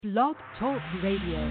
Blog Talk Radio.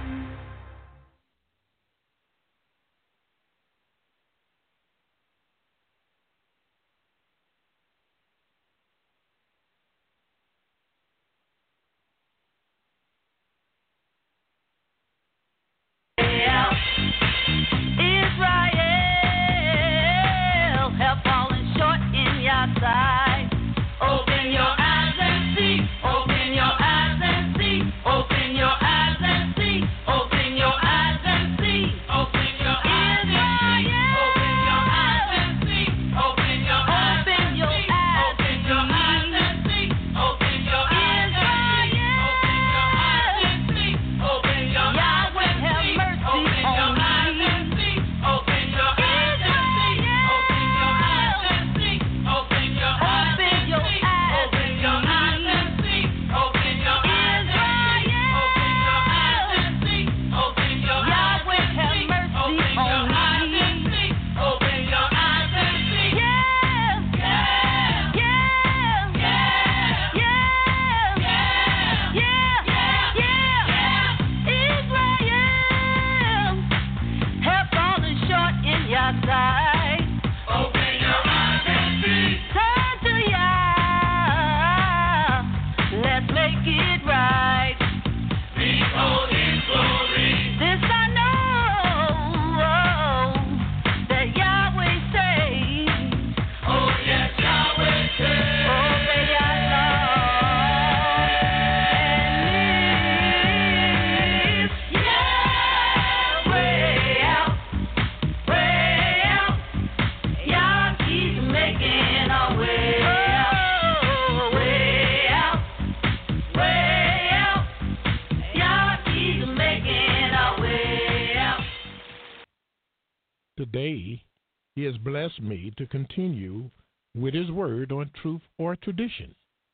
Today, he has blessed me to continue with his word on truth or tradition,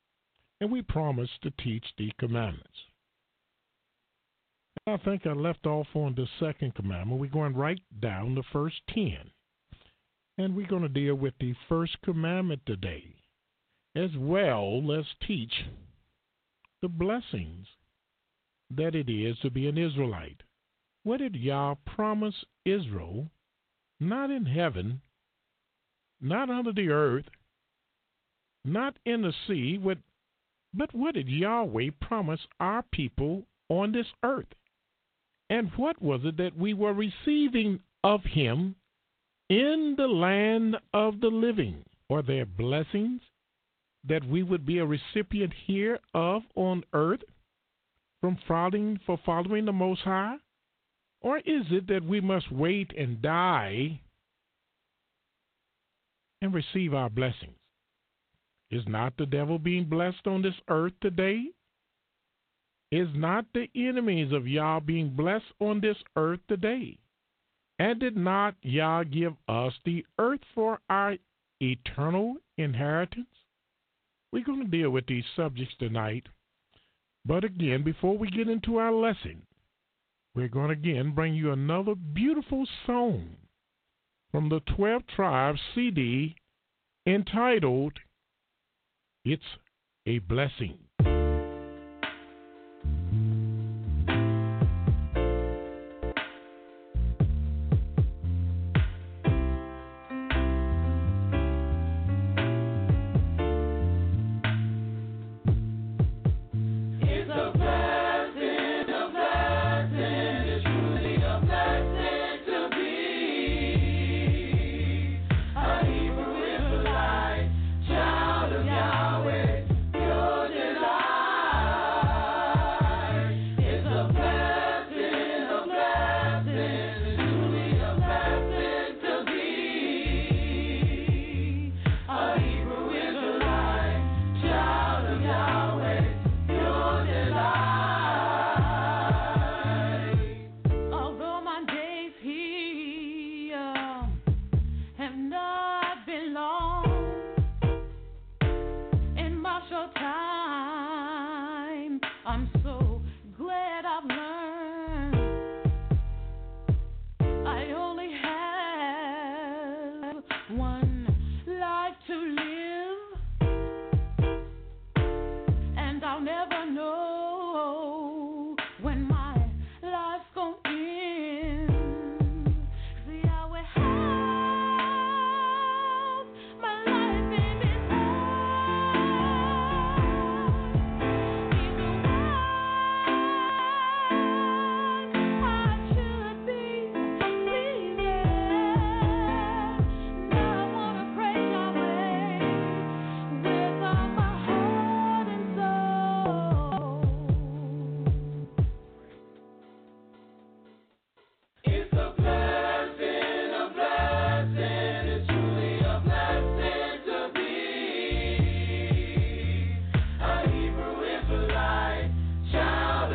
and we promise to teach the commandments. And I think I left off on the second commandment. We're going right down the first 10, and we're going to deal with the first commandment today. As well, let's teach the blessings that it is to be an Israelite. What did Yah promise Israel? Not in heaven, not under the earth, not in the sea, but what did Yahweh promise our people on this earth? And what was it that we were receiving of him in the land of the living? Are there blessings that we would be a recipient here of on earth from following the Most High? Or is it that we must wait and die and receive our blessings? Is not the devil being blessed on this earth today? Is not the enemies of Yah being blessed on this earth today? And did not Yah give us the earth for our eternal inheritance? We're going to deal with these subjects tonight. But again, before we get into our lesson, we're going to again bring you another beautiful song from the 12 Tribes CD entitled, It's a Blessing. Child of Yahweh, your delight.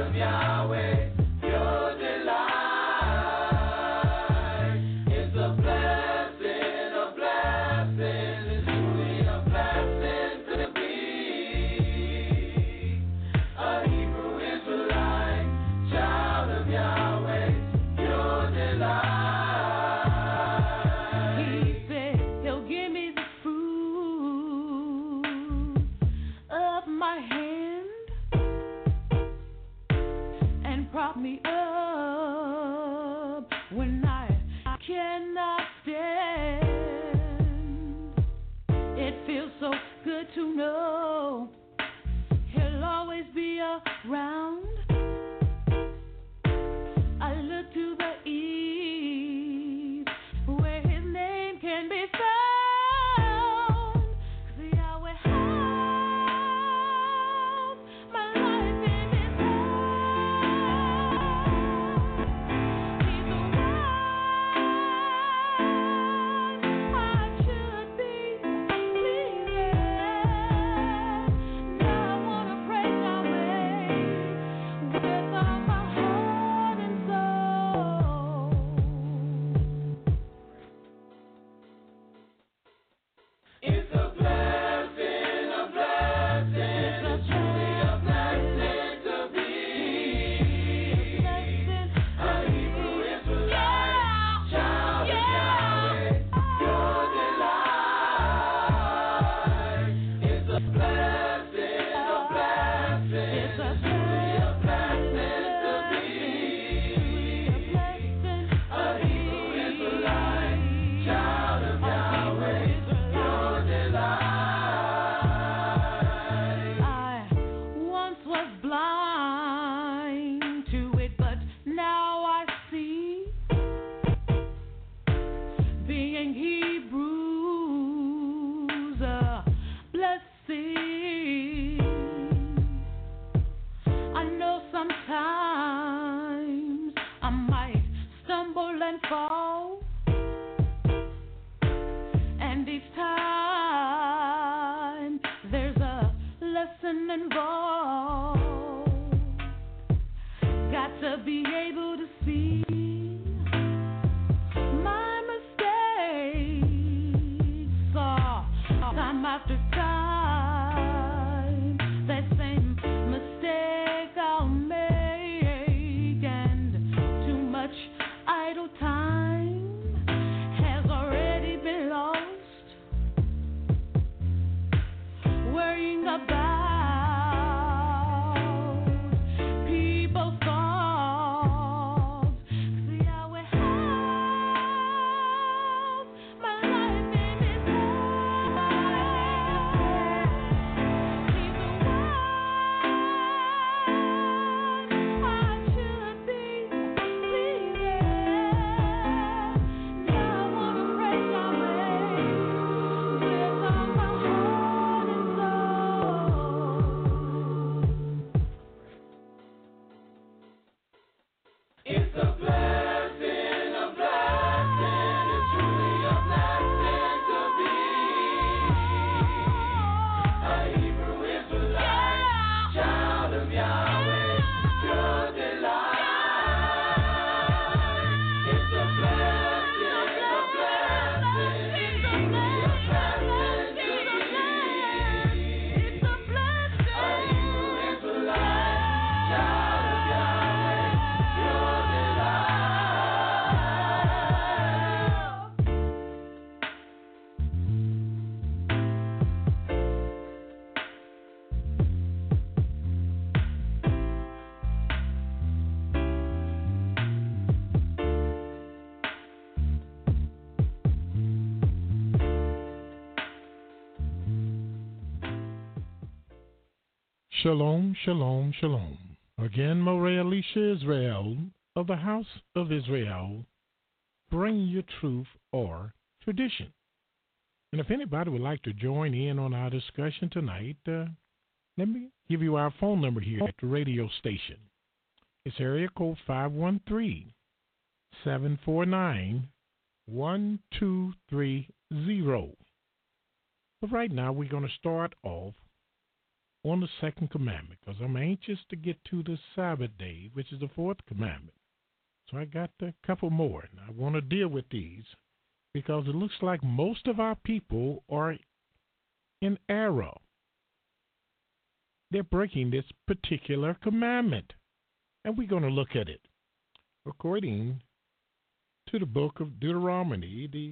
Shalom, shalom, shalom. Again, Moreh Alicia Israel of the House of Israel, bringing you truth or tradition. And if anybody would like to join in on our discussion tonight, let me give you our phone number here at the radio station. It's area code 513-749-1230. But right now, we're going to start off on the second commandment because I'm anxious to get to the Sabbath day, which is the fourth commandment. So I got a couple more, and I want to deal with these because it looks like most of our people are in error. They're breaking this particular commandment, and we're going to look at it. According to the book of Deuteronomy, the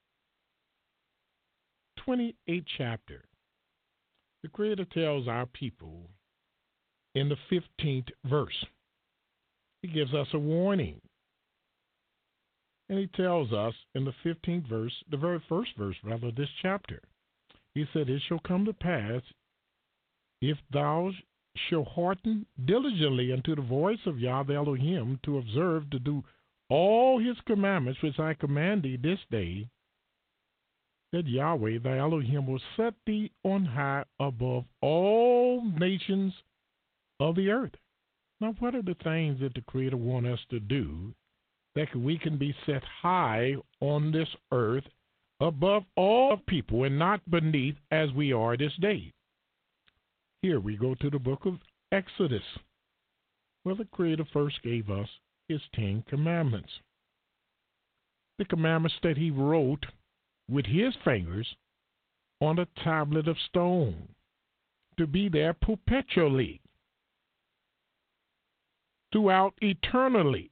28th chapter, the Creator tells our people in the 15th verse, he gives us a warning. And he tells us in the 15th verse, the very first verse, rather, this chapter, he said, "It shall come to pass, if thou shalt hearken diligently unto the voice of Yahweh Elohim, to observe to do all his commandments which I command thee this day, that Yahweh thy Elohim will set thee on high above all nations of the earth." Now, what are the things that the Creator wants us to do that we can be set high on this earth above all people and not beneath as we are this day? Here we go to the book of Exodus, where the Creator first gave us his 10 commandments. The commandments that he wrote with his fingers on a tablet of stone to be there perpetually throughout eternity,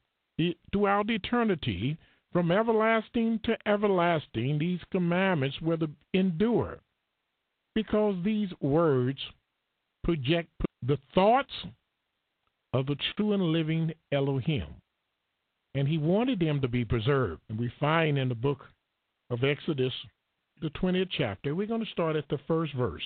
from everlasting to everlasting. These commandments will endure because these words project the thoughts of the true and living Elohim, and he wanted them to be preserved. And we find in the book of Exodus, the 20th chapter, we're going to start at the first verse.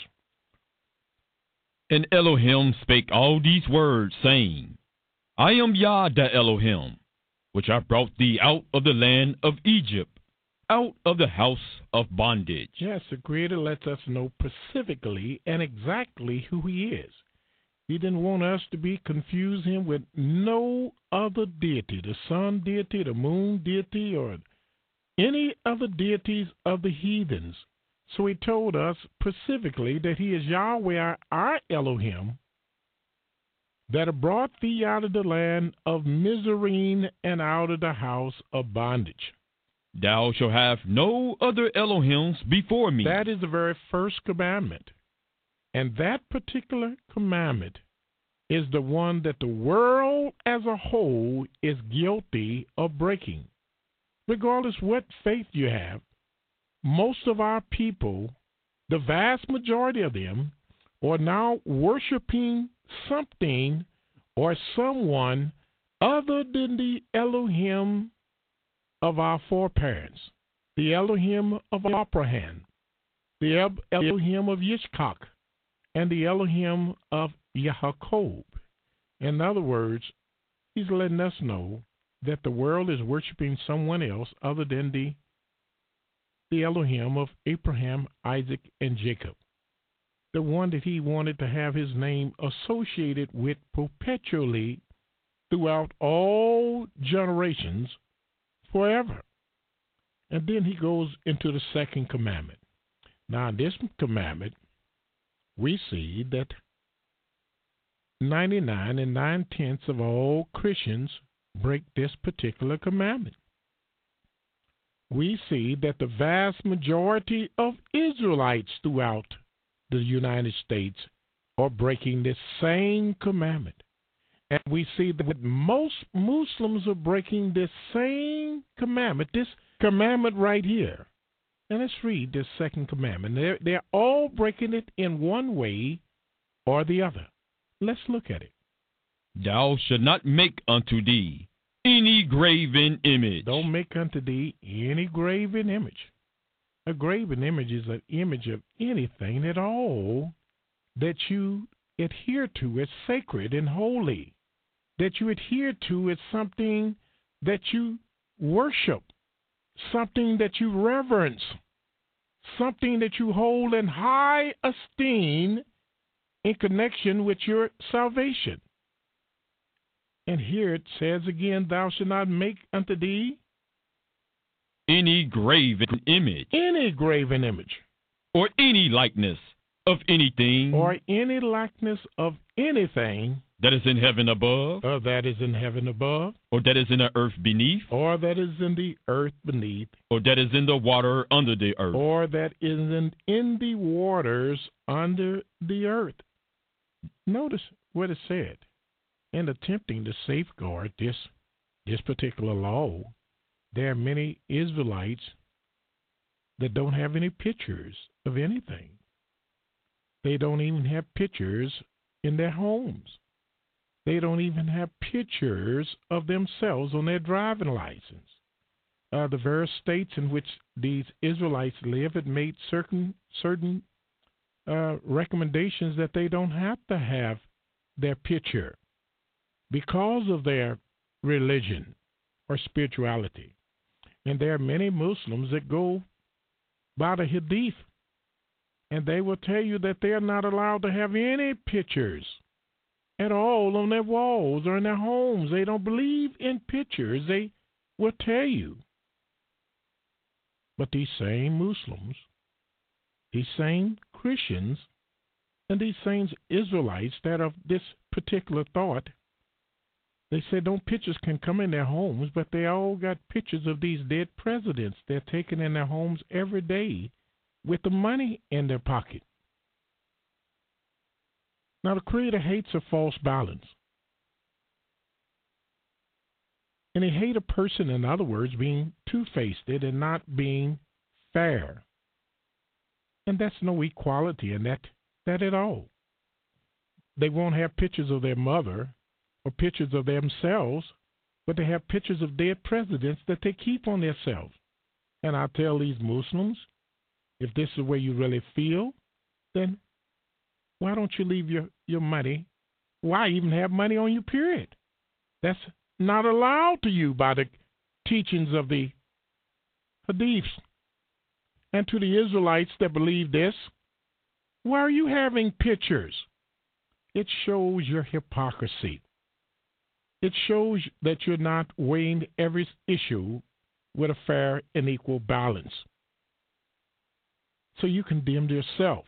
And Elohim spake all these words, saying, I am Yah the Elohim, which I brought thee out of the land of Egypt, out of the house of bondage. Yes, the Creator lets us know specifically and exactly who he is. He didn't want us to be confuse him with no other deity, the sun deity, the moon deity, or any other deities of the heathens. So he told us specifically that he is Yahweh, our Elohim, that have brought thee out of the land of Mizraim and out of the house of bondage. Thou shalt have no other Elohims before me. That is the very first commandment. And that particular commandment is the one that the world as a whole is guilty of breaking. Regardless what faith you have, most of our people, the vast majority of them, are now worshiping something or someone other than the Elohim of our foreparents, the Elohim of Abraham, the Elohim of Yitzchak, and the Elohim of Yaakov. In other words, he's letting us know that the world is worshiping someone else other than the Elohim of Abraham, Isaac, and Jacob, the one that he wanted to have his name associated with perpetually throughout all generations forever. And then he goes into the second commandment. Now, in this commandment, we see that 99 and 9/10 of all Christians break this particular commandment. We see that the vast majority of Israelites throughout the United States are breaking this same commandment. And we see that most Muslims are breaking this same commandment, this commandment right here. And let's read this second commandment. They're all breaking it in one way or the other. Let's look at it. Thou shalt not make unto thee any graven image. Don't make unto thee any graven image. A graven image is an image of anything at all that you adhere to as sacred and holy, that you adhere to as something that you worship, something that you reverence, something that you hold in high esteem in connection with your salvation. And here it says again, thou shalt not make unto thee any graven image. Any graven image. Or any likeness of anything or any likeness of anything that is in heaven above, that is in heaven above, or that is in the earth beneath, or that is in the earth beneath, or that is in the water under the earth. or that is in the waters under the earth. Notice what it said. In attempting to safeguard this particular law, there are many Israelites that don't have any pictures of anything. They don't even have pictures in their homes. They don't even have pictures of themselves on their driving license. The various states in which these Israelites live had made certain recommendations that they don't have to have their picture because of their religion or spirituality. And there are many Muslims that go by the Hadith, and they will tell you that they are not allowed to have any pictures at all on their walls or in their homes. They don't believe in pictures. They will tell you. But these same Muslims, these same Christians, and these same Israelites that are this particular thought, they said no pictures can come in their homes, but they all got pictures of these dead presidents they're taking in their homes every day with the money in their pocket. Now, the Creator hates a false balance. And he hates a person, in other words, being two-faced and not being fair. And that's no equality in that at all. They won't have pictures of their mother or pictures of themselves, but they have pictures of dead presidents that they keep on themselves. And I tell these Muslims, if this is the way you really feel, then why don't you leave your money? Why even have money on you, period? That's not allowed to you by the teachings of the Hadiths. And to the Israelites that believe this, why are you having pictures? It shows your hypocrisy. It shows that you're not weighing every issue with a fair and equal balance. So you condemned yourself.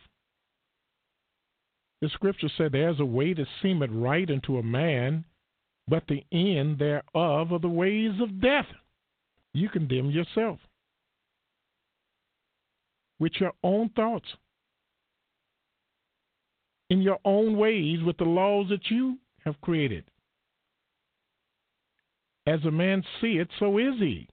The scripture said there's a way that seemeth right unto a man, but the end thereof are the ways of death. You condemn yourself with your own thoughts, in your own ways, with the laws that you have created. As a man seeth, so is he.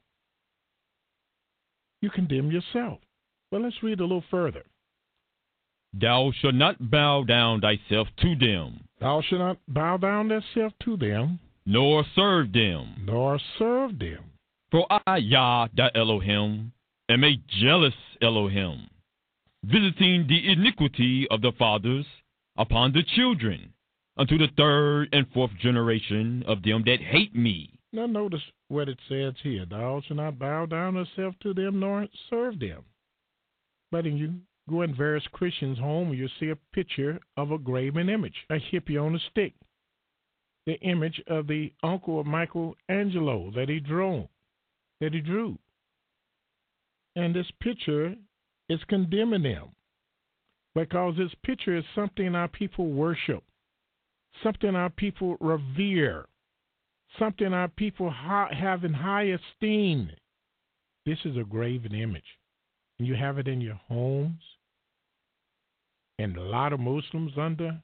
You condemn yourself. Well, let's read a little further. Thou shalt not bow down thyself to them. Thou shalt not bow down thyself to them, nor serve them. nor serve them. For I, Yah, thy Elohim, am a jealous Elohim, visiting the iniquity of the fathers upon the children, unto the third and fourth generation of them that hate me. Now notice what it says here. Thou shalt not bow down thyself to them, nor serve them. But you go in various Christians' homes, you see a picture of a graven image, a hippie on a stick, the image of the uncle of Michelangelo that he drew. And this picture is condemning them because this picture is something our people worship, something our people revere, something our people have in high esteem. This is a graven image. And you have it in your homes. And a lot of Muslims under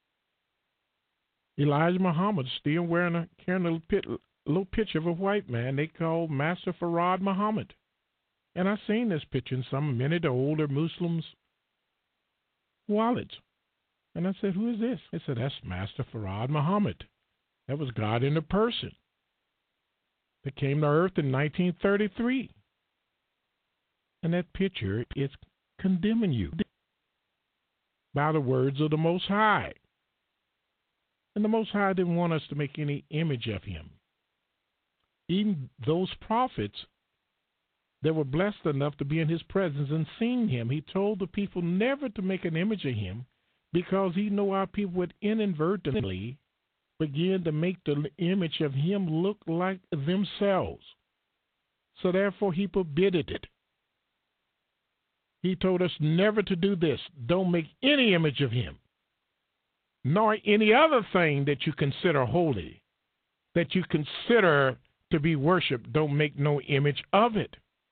Elijah Muhammad still carrying a little picture of a white man they call Master Farad Muhammad. And I've seen this picture in many of the older Muslims' wallets. And I said, who is this? They said, that's Master Farad Muhammad. That was God in a person that came to earth in 1933. And that picture is condemning you by the words of the Most High. And the Most High didn't want us to make any image of him. Even those prophets that were blessed enough to be in his presence and seen him, he told the people never to make an image of him because he knew our people would inadvertently begin to make the image of him look like themselves. So therefore he forbidden it. He told us never to do this. Don't make any image of him, nor any other thing that you consider holy, that you consider to be worshipped. Don't make no image of it.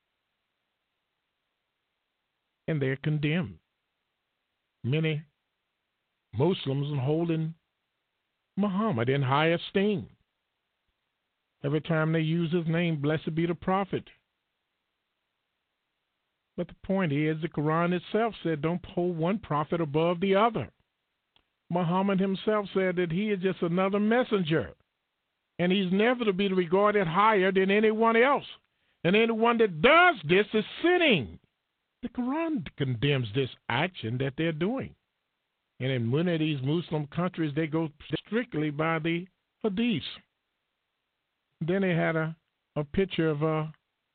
And they're condemned. Many Muslims are holding Muhammad in high esteem. Every time they use his name, blessed be the prophet. But the point is, the Quran itself said don't hold one prophet above the other. Muhammad himself said that he is just another messenger, and he's never to be regarded higher than anyone else. And anyone that does this is sinning. The Quran condemns this action that they're doing. And in many of these Muslim countries, they go strictly by the hadiths. Then they had a picture of,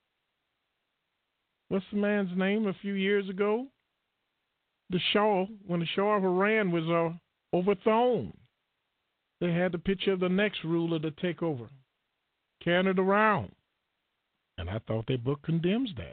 what's the man's name a few years ago? The Shah, when the Shah of Iran was overthrown. They had the picture of the next ruler to take over, carrying it around. And I thought their book condemns that.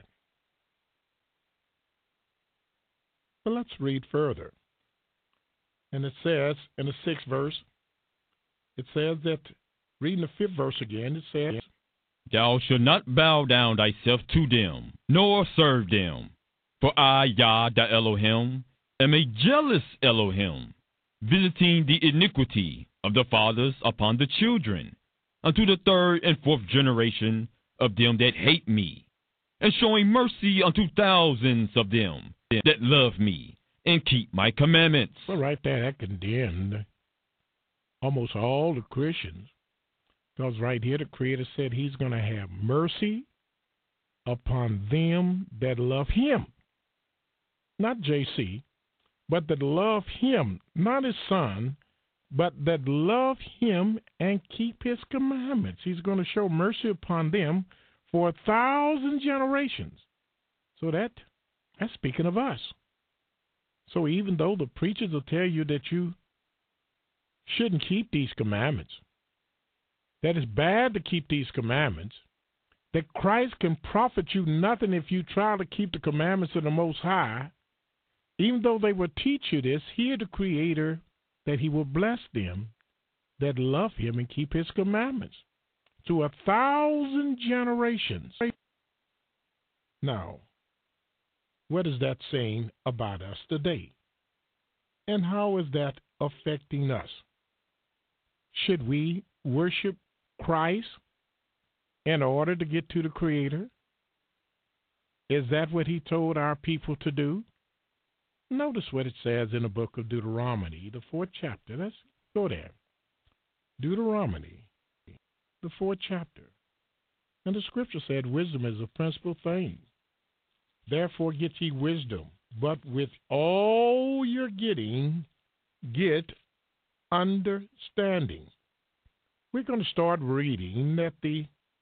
But let's read further. And it says, in the 6th verse, it says that, reading the 5th verse again, it says, Thou shalt not bow down thyself to them, nor serve them. For I, Yah, the Elohim, am a jealous Elohim, visiting the iniquity of the fathers upon the children, unto the 3rd and 4th generation of them that hate me, and showing mercy unto thousands of them that love me, and keep my commandments. Well, right there, that condemned almost all the Christians. Because right here, the Creator said he's going to have mercy upon them that love him. Not JC, but that love him, not his son, but that love him and keep his commandments. He's going to show mercy upon them for 1,000 generations. So that's speaking of us. So even though the preachers will tell you that you shouldn't keep these commandments, that it's bad to keep these commandments, that Christ can profit you nothing if you try to keep the commandments of the Most High, even though they will teach you this, hear the Creator that he will bless them that love him and keep his commandments to 1,000 generations. Now, what is that saying about us today? And how is that affecting us? Should we worship Christ in order to get to the Creator? Is that what he told our people to do? Notice what it says in the book of Deuteronomy, the 4th chapter. Let's go there. Deuteronomy, the 4th chapter. And the scripture said, wisdom is a principal thing. Therefore get ye wisdom, but with all you're getting, get understanding. We're going to start reading at the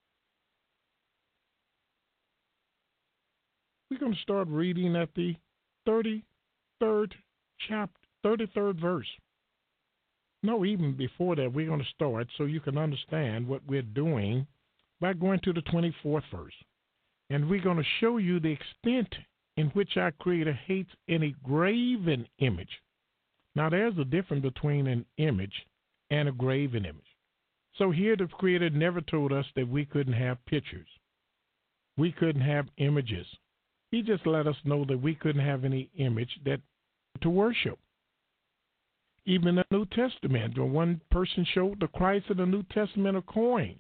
33rd chapter, 33rd verse. No, even before that, we're going to start so you can understand what we're doing by going to the 24th verse. And we're going to show you the extent in which our Creator hates any graven image. Now, there's a difference between an image and a graven image. So here the Creator never told us that we couldn't have pictures. We couldn't have images. He just let us know that we couldn't have any image that to worship. Even in the New Testament, when one person showed the Christ of the New Testament a coin,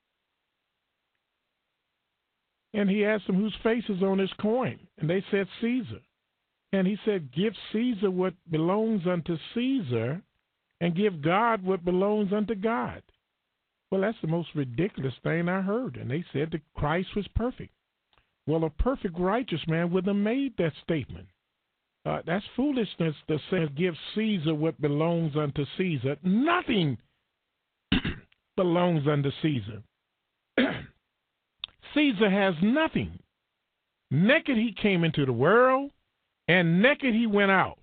and he asked them whose face is on this coin, and they said Caesar. And he said, give Caesar what belongs unto Caesar, and give God what belongs unto God. Well, that's the most ridiculous thing I heard. And they said that Christ was perfect. Well, a perfect righteous man would have made that statement. That's foolishness to say, give Caesar what belongs unto Caesar. Nothing belongs unto Caesar. Caesar has nothing. Naked he came into the world, and naked he went out.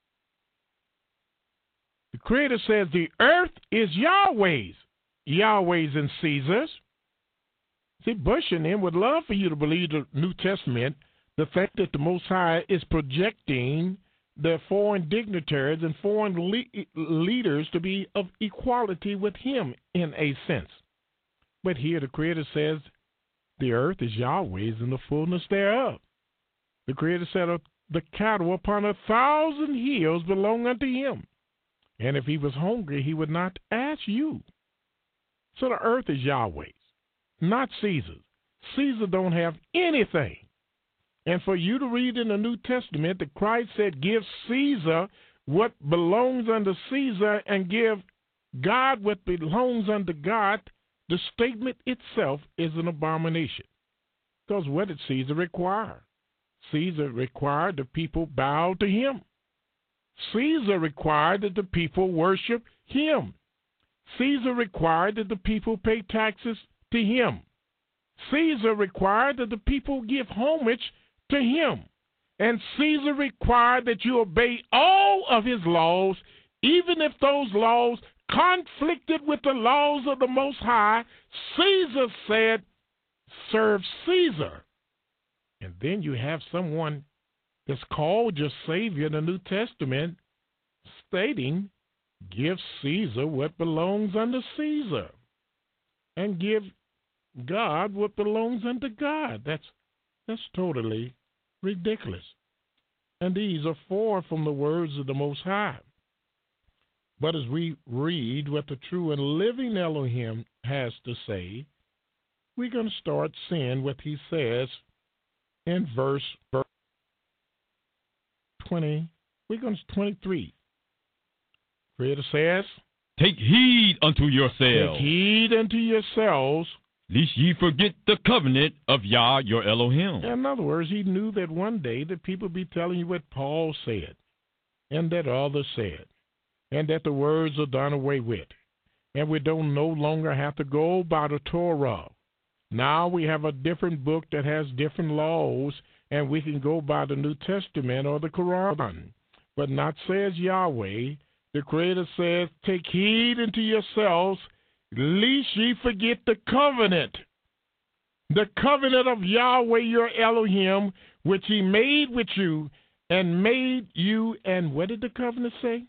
The Creator says the earth is Yahweh's. Yahweh's and Caesar's. See, Bush and them would love for you to believe the New Testament The fact that the Most High is projecting the foreign dignitaries and foreign leaders to be of equality with him in a sense. But here the Creator says, the earth is Yahweh's and the fullness thereof. The Creator said, the cattle upon 1,000 hills belong unto him. And if he was hungry, he would not ask you. So the earth is Yahweh's, not Caesar's. Caesar don't have anything. And for you to read in the New Testament that Christ said, give Caesar what belongs unto Caesar and give God what belongs unto God, the statement itself is an abomination. Because what did Caesar require? Caesar required the people bow to him. Caesar required that the people worship him. Caesar required that the people pay taxes to him. Caesar required that the people give homage to him. And Caesar required that you obey all of his laws, even if those laws conflicted with the laws of the Most High. Caesar said, serve Caesar. And then you have someone that's called your Savior in the New Testament stating, give Caesar what belongs unto Caesar and give God what belongs unto God. That's totally ridiculous. And these are far from the words of the Most High. But as we read what the true and living Elohim has to say, we're going to start seeing what he says in verse 20. We're going to 23. Creator says, take heed unto yourselves. Take heed unto yourselves, lest ye forget the covenant of Yah your Elohim. In other words, he knew that one day the people be telling you what Paul said, and that others said, and that the words are done away with, and we don't no longer have to go by the Torah. Now we have a different book that has different laws, and we can go by the New Testament or the Quran. But not says Yahweh. The Creator says, take heed unto yourselves, lest ye forget the covenant of Yahweh your Elohim, which he made with you, and made you, and what did the covenant say?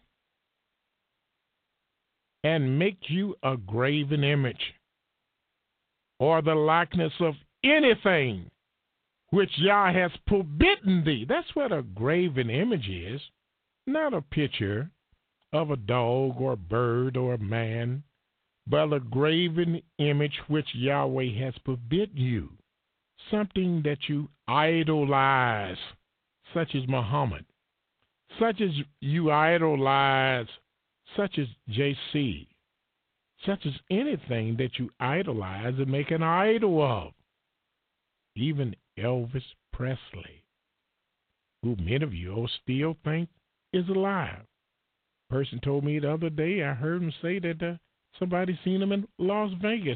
And make you a graven image, or the likeness of anything which Yah has forbidden thee. That's what a graven image is, not a picture of a dog or a bird or a man, but a graven image which Yahweh has forbidden you, something that you idolize, such as Muhammad, such as you idolize, such as JC, such as anything that you idolize and make an idol of. Even Elvis Presley, who many of you still think is alive. A person told me the other day, I heard him say that somebody seen him in Las Vegas.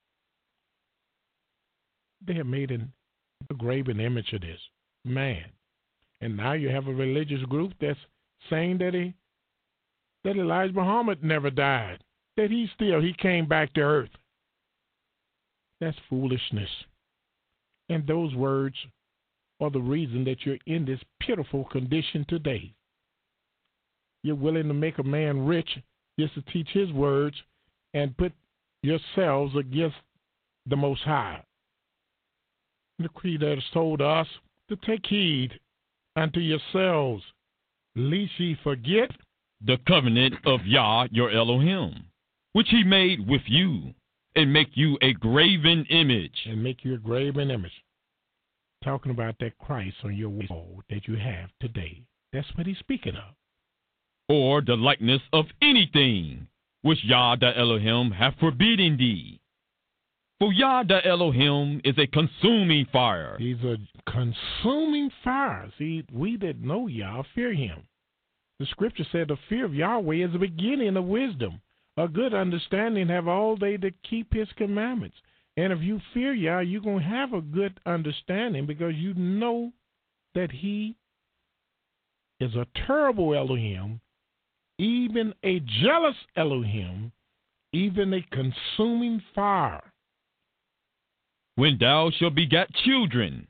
They have made a graven image of this man. And now you have a religious group that's saying that Elijah Muhammad never died, that he came back to earth. That's foolishness. And those words are the reason that you're in this pitiful condition today. You're willing to make a man rich just to teach his words and put yourselves against the Most High. The Creator has told us to take heed unto yourselves, lest ye forget the covenant of Yah your Elohim, which he made with you, and make you a graven image. And make you a graven image. Talking about that Christ on your wall that you have today. That's what he's speaking of. Or the likeness of anything which Yah the Elohim hath forbidden thee. For Yah the Elohim is a consuming fire. He's a consuming fire. See, we that know Yah fear him. The scripture said the fear of Yahweh is the beginning of wisdom. A good understanding have all they that keep his commandments. And if you fear Yah, you're going to have a good understanding because you know that he is a terrible Elohim, even a jealous Elohim, even a consuming fire. When thou shalt beget children,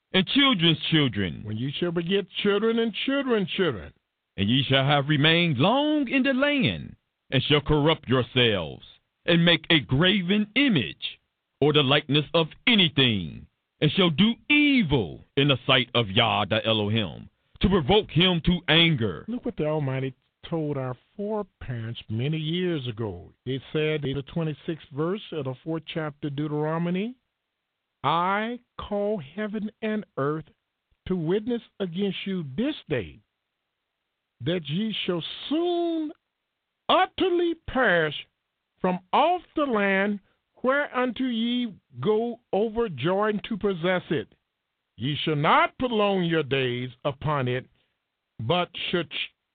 and children's children. When ye shall beget children and children's children. And ye shall have remained long in the land, and shall corrupt yourselves, and make a graven image, or the likeness of anything, and shall do evil in the sight of Yah the Elohim, to provoke him to anger. Look what the Almighty told our foreparents many years ago. It said in the 26th verse of the 4th chapter Deuteronomy, I call heaven and earth to witness against you this day, that ye shall soon utterly perish from off the land whereunto ye go over Jordan to possess it. Ye shall not prolong your days upon it, but should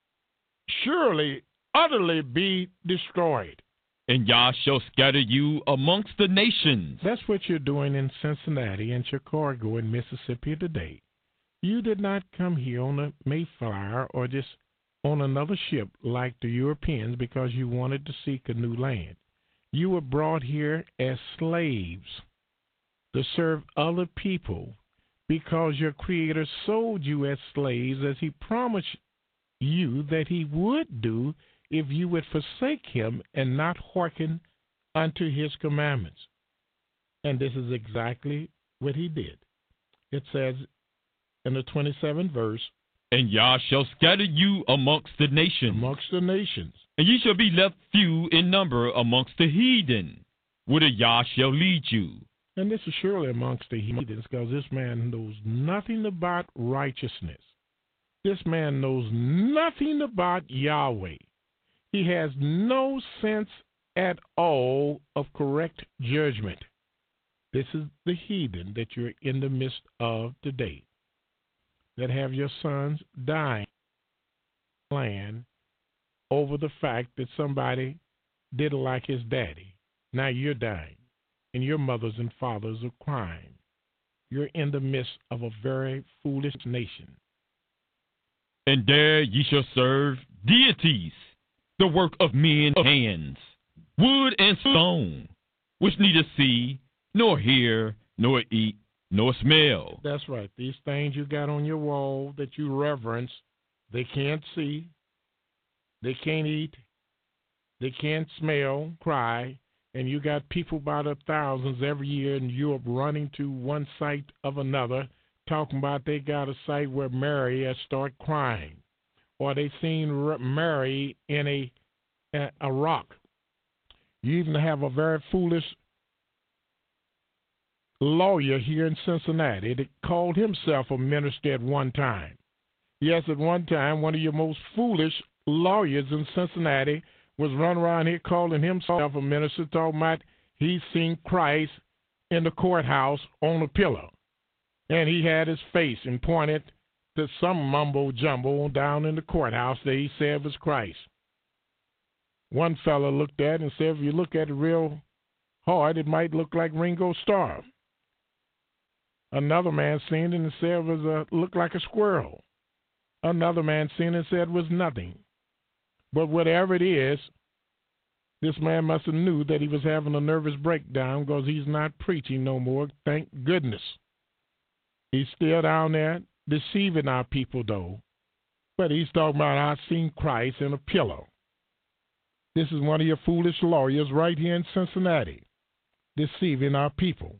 surely utterly be destroyed. And Yah shall scatter you amongst the nations. That's what you're doing in Cincinnati and Chicago and Mississippi today. You did not come here on a Mayflower or just on another ship like the Europeans because you wanted to seek a new land. You were brought here as slaves to serve other people because your Creator sold you as slaves as He promised you that He would do if you would forsake Him and not hearken unto His commandments. And this is exactly what He did. It says in the 27th verse, And Yah shall scatter you amongst the nations. Amongst the nations. And ye shall be left few in number amongst the heathen, whither Yah shall lead you. And this is surely amongst the heathens, because this man knows nothing about righteousness. This man knows nothing about Yahweh. He has no sense at all of correct judgment. This is the heathen that you're in the midst of today, that have your sons dying in the land over the fact that somebody didn't like his daddy. Now you're dying, and your mothers and fathers are crying. You're in the midst of a very foolish nation. And there ye shall serve deities, the work of men's hands, wood and stone, which neither see, nor hear, nor eat, nor smell. That's right. These things you got on your wall that you reverence, they can't see, they can't eat, they can't smell, cry, and you got people by the thousands every year in Europe running to one site of another, talking about they got a site where Mary has started crying, or they seen Mary in a rock. You even have a very foolish lawyer here in Cincinnati that called himself a minister at one time. Yes, at one time, one of your most foolish lawyers in Cincinnati was running around here calling himself a minister, talking about he seen Christ in the courthouse on a pillow. And he had his face and pointed to some mumbo-jumbo down in the courthouse that he said was Christ. One fellow looked at it and said, if you look at it real hard, it might look like Ringo Starr. Another man seen it and said it was looked like a squirrel. Another man seen it and said it was nothing. But whatever it is, this man must have knew that he was having a nervous breakdown because he's not preaching no more, thank goodness. He's still down there deceiving our people, though. But he's talking about, I've seen Christ in a pillow. This is one of your foolish lawyers right here in Cincinnati, deceiving our people.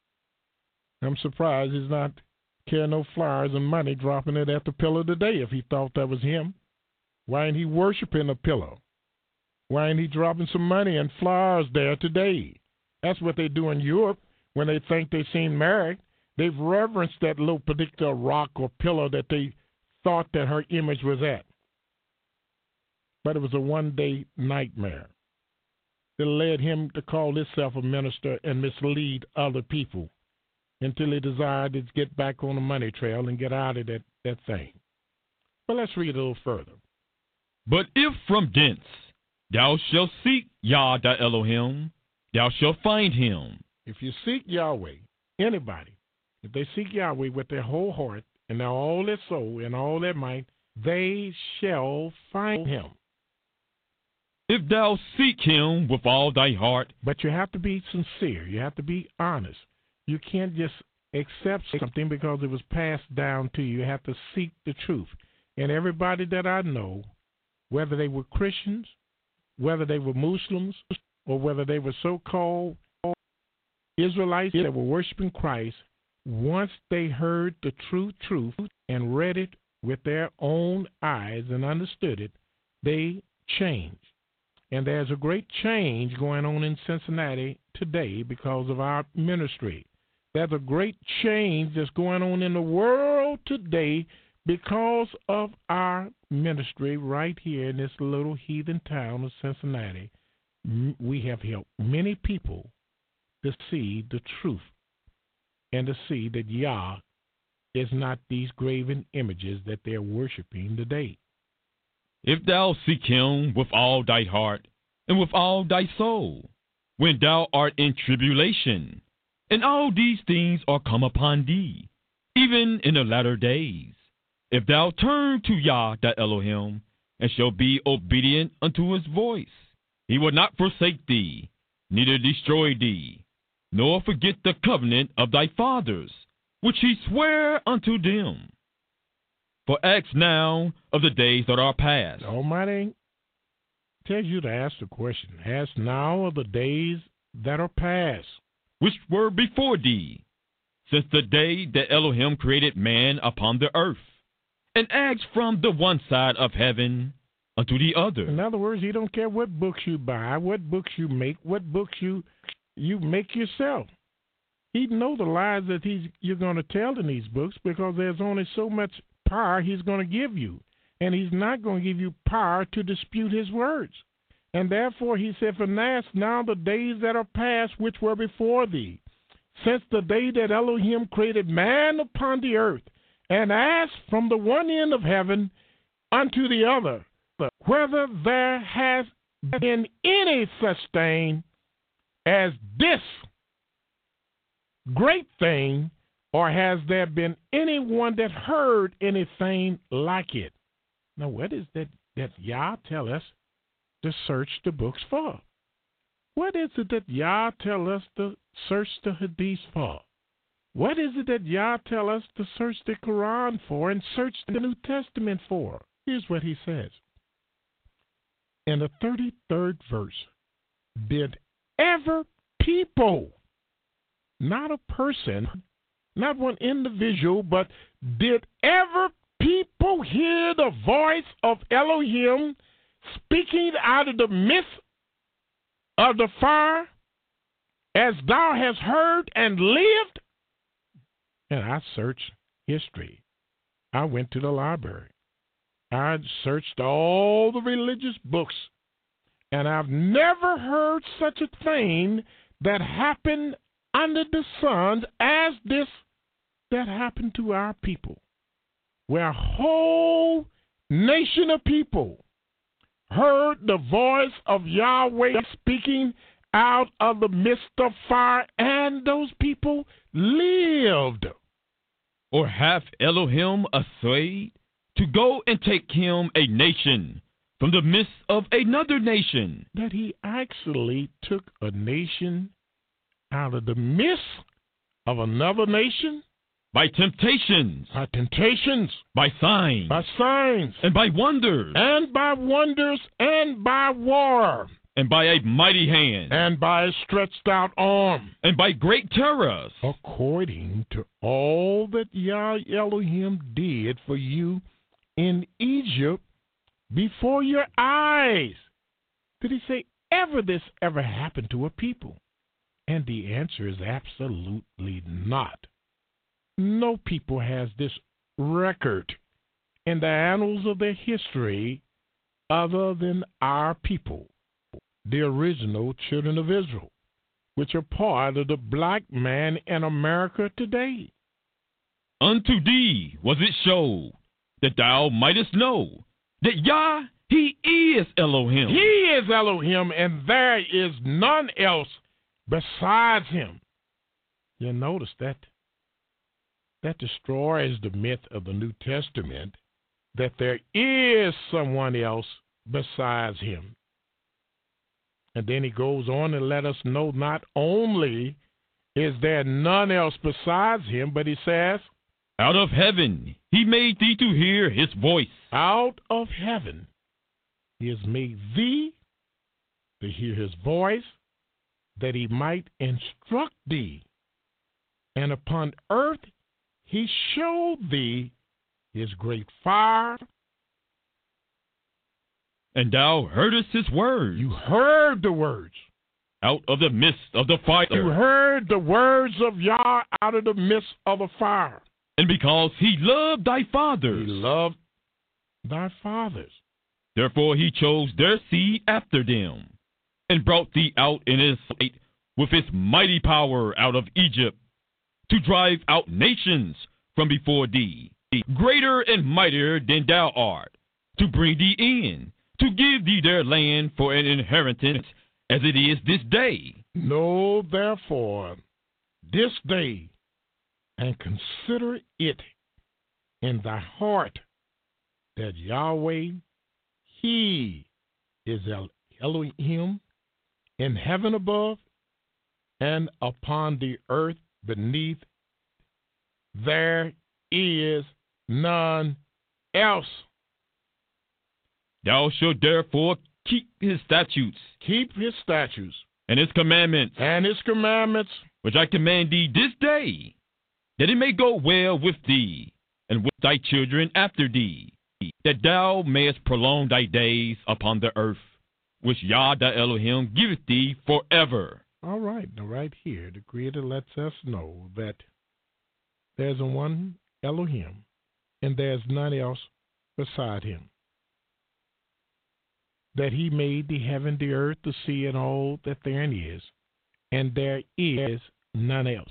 I'm surprised he's not carrying no flowers and money, dropping it at the pillow today if he thought that was him. Why ain't he worshiping a pillow? Why ain't he dropping some money and flowers there today? That's what they do in Europe when they think they've seen Mary. They've reverenced that little particular rock or pillow that they thought that her image was at. But it was a one-day nightmare that led him to call himself a minister and mislead other people until he desired to get back on the money trail and get out of that thing. But let's read a little further. But if from thence thou shalt seek Yah thy Elohim, thou shalt find him. If you seek Yahweh, anybody, if they seek Yahweh with their whole heart and all their soul and all their might, they shall find him. If thou seek him with all thy heart. But you have to be sincere. You have to be honest. You can't just accept something because it was passed down to you. You have to seek the truth. And everybody that I know, whether they were Christians, whether they were Muslims, or whether they were so-called Israelites that were worshiping Christ, once they heard the true truth and read it with their own eyes and understood it, they changed. And there's a great change going on in Cincinnati today because of our ministry. There's a great change that's going on in the world today because of our ministry right here in this little heathen town of Cincinnati. We have helped many people to see the truth and to see that Yah is not these graven images that they're worshiping today. If thou seek him with all thy heart and with all thy soul, when thou art in tribulation, and all these things are come upon thee, even in the latter days, if thou turn to Yah thy Elohim, and shall be obedient unto his voice, he will not forsake thee, neither destroy thee, nor forget the covenant of thy fathers, which he sware unto them. For ask now of the days that are past. Almighty tells you to ask the question. Ask now of the days that are past, which were before thee, since the day that Elohim created man upon the earth, and ask from the one side of heaven unto the other. In other words, he don't care what books you buy, what books you make, what books you make yourself. He knows the lies that you're going to tell in these books because there's only so much power he's going to give you. And he's not going to give you power to dispute his words. And therefore he said, for ask now the days that are past which were before thee, since the day that Elohim created man upon the earth, and asked from the one end of heaven unto the other, whether there has been any such thing as this great thing, or has there been anyone that heard anything like it? Now, what is that Yah tell us to search the books for? What is it that Yah tell us to search the Hadith for? What is it that Yah tell us to search the Quran for and search the New Testament for? Here's what he says. In the 33rd verse, did ever people, not a person, not one individual, but did ever people hear the voice of Elohim speaking out of the midst of the fire, as thou hast heard and lived? And I searched history. I went to the library. I searched all the religious books, and I've never heard such a thing that happened under the sun as this that happened to our people, where a whole nation of people heard the voice of Yahweh speaking out of the midst of fire, and those people lived. Or hath Elohim assayed to go and take him a nation from the midst of another nation? That he actually took a nation out of the midst of another nation? By temptations. By temptations. By signs. By signs. And by wonders. And by wonders and by war. And by a mighty hand. And by a stretched out arm. And by great terrors. According to all that Yah Elohim did for you in Egypt before your eyes. Did he say this ever happened to a people? And the answer is absolutely not. No people has this record in the annals of their history other than our people, the original children of Israel, which are part of the black man in America today. Unto thee was it showed that thou mightest know that Yah, he is Elohim. He is Elohim, and there is none else besides him. You notice that destroys the myth of the New Testament that there is someone else besides him. And then he goes on and let us know not only Is there none else besides him? But he says, out of heaven he made thee to hear his voice. out of heaven he has made thee to hear his voice, that he might instruct thee. And upon earth he showed thee his great fire. And thou heardest his words. You heard the words. Out of the midst of the fire. You heard the words of Yah out of the midst of the fire. And because he loved thy fathers. He loved thy fathers. Therefore he chose their seed after them, and brought thee out in his sight with his mighty power out of Egypt, to drive out nations from before thee, greater and mightier than thou art, to bring thee in, to give thee their land for an inheritance, as it is this day. Know therefore this day, and consider it in thy heart, that Yahweh, he is Elohim, in heaven above and upon the earth beneath. There is none else. Thou shalt therefore keep his statutes. Keep his statutes. And his commandments. And his commandments. Which I command thee this day, that it may go well with thee, and with thy children after thee, that thou mayest prolong thy days upon the earth, which Yah thy Elohim giveth thee forever. All right. Now right here, the Creator lets us know that there's a one Elohim, and there's none else beside him. That he made the heaven, the earth, the sea, and all that therein is, and there is none else.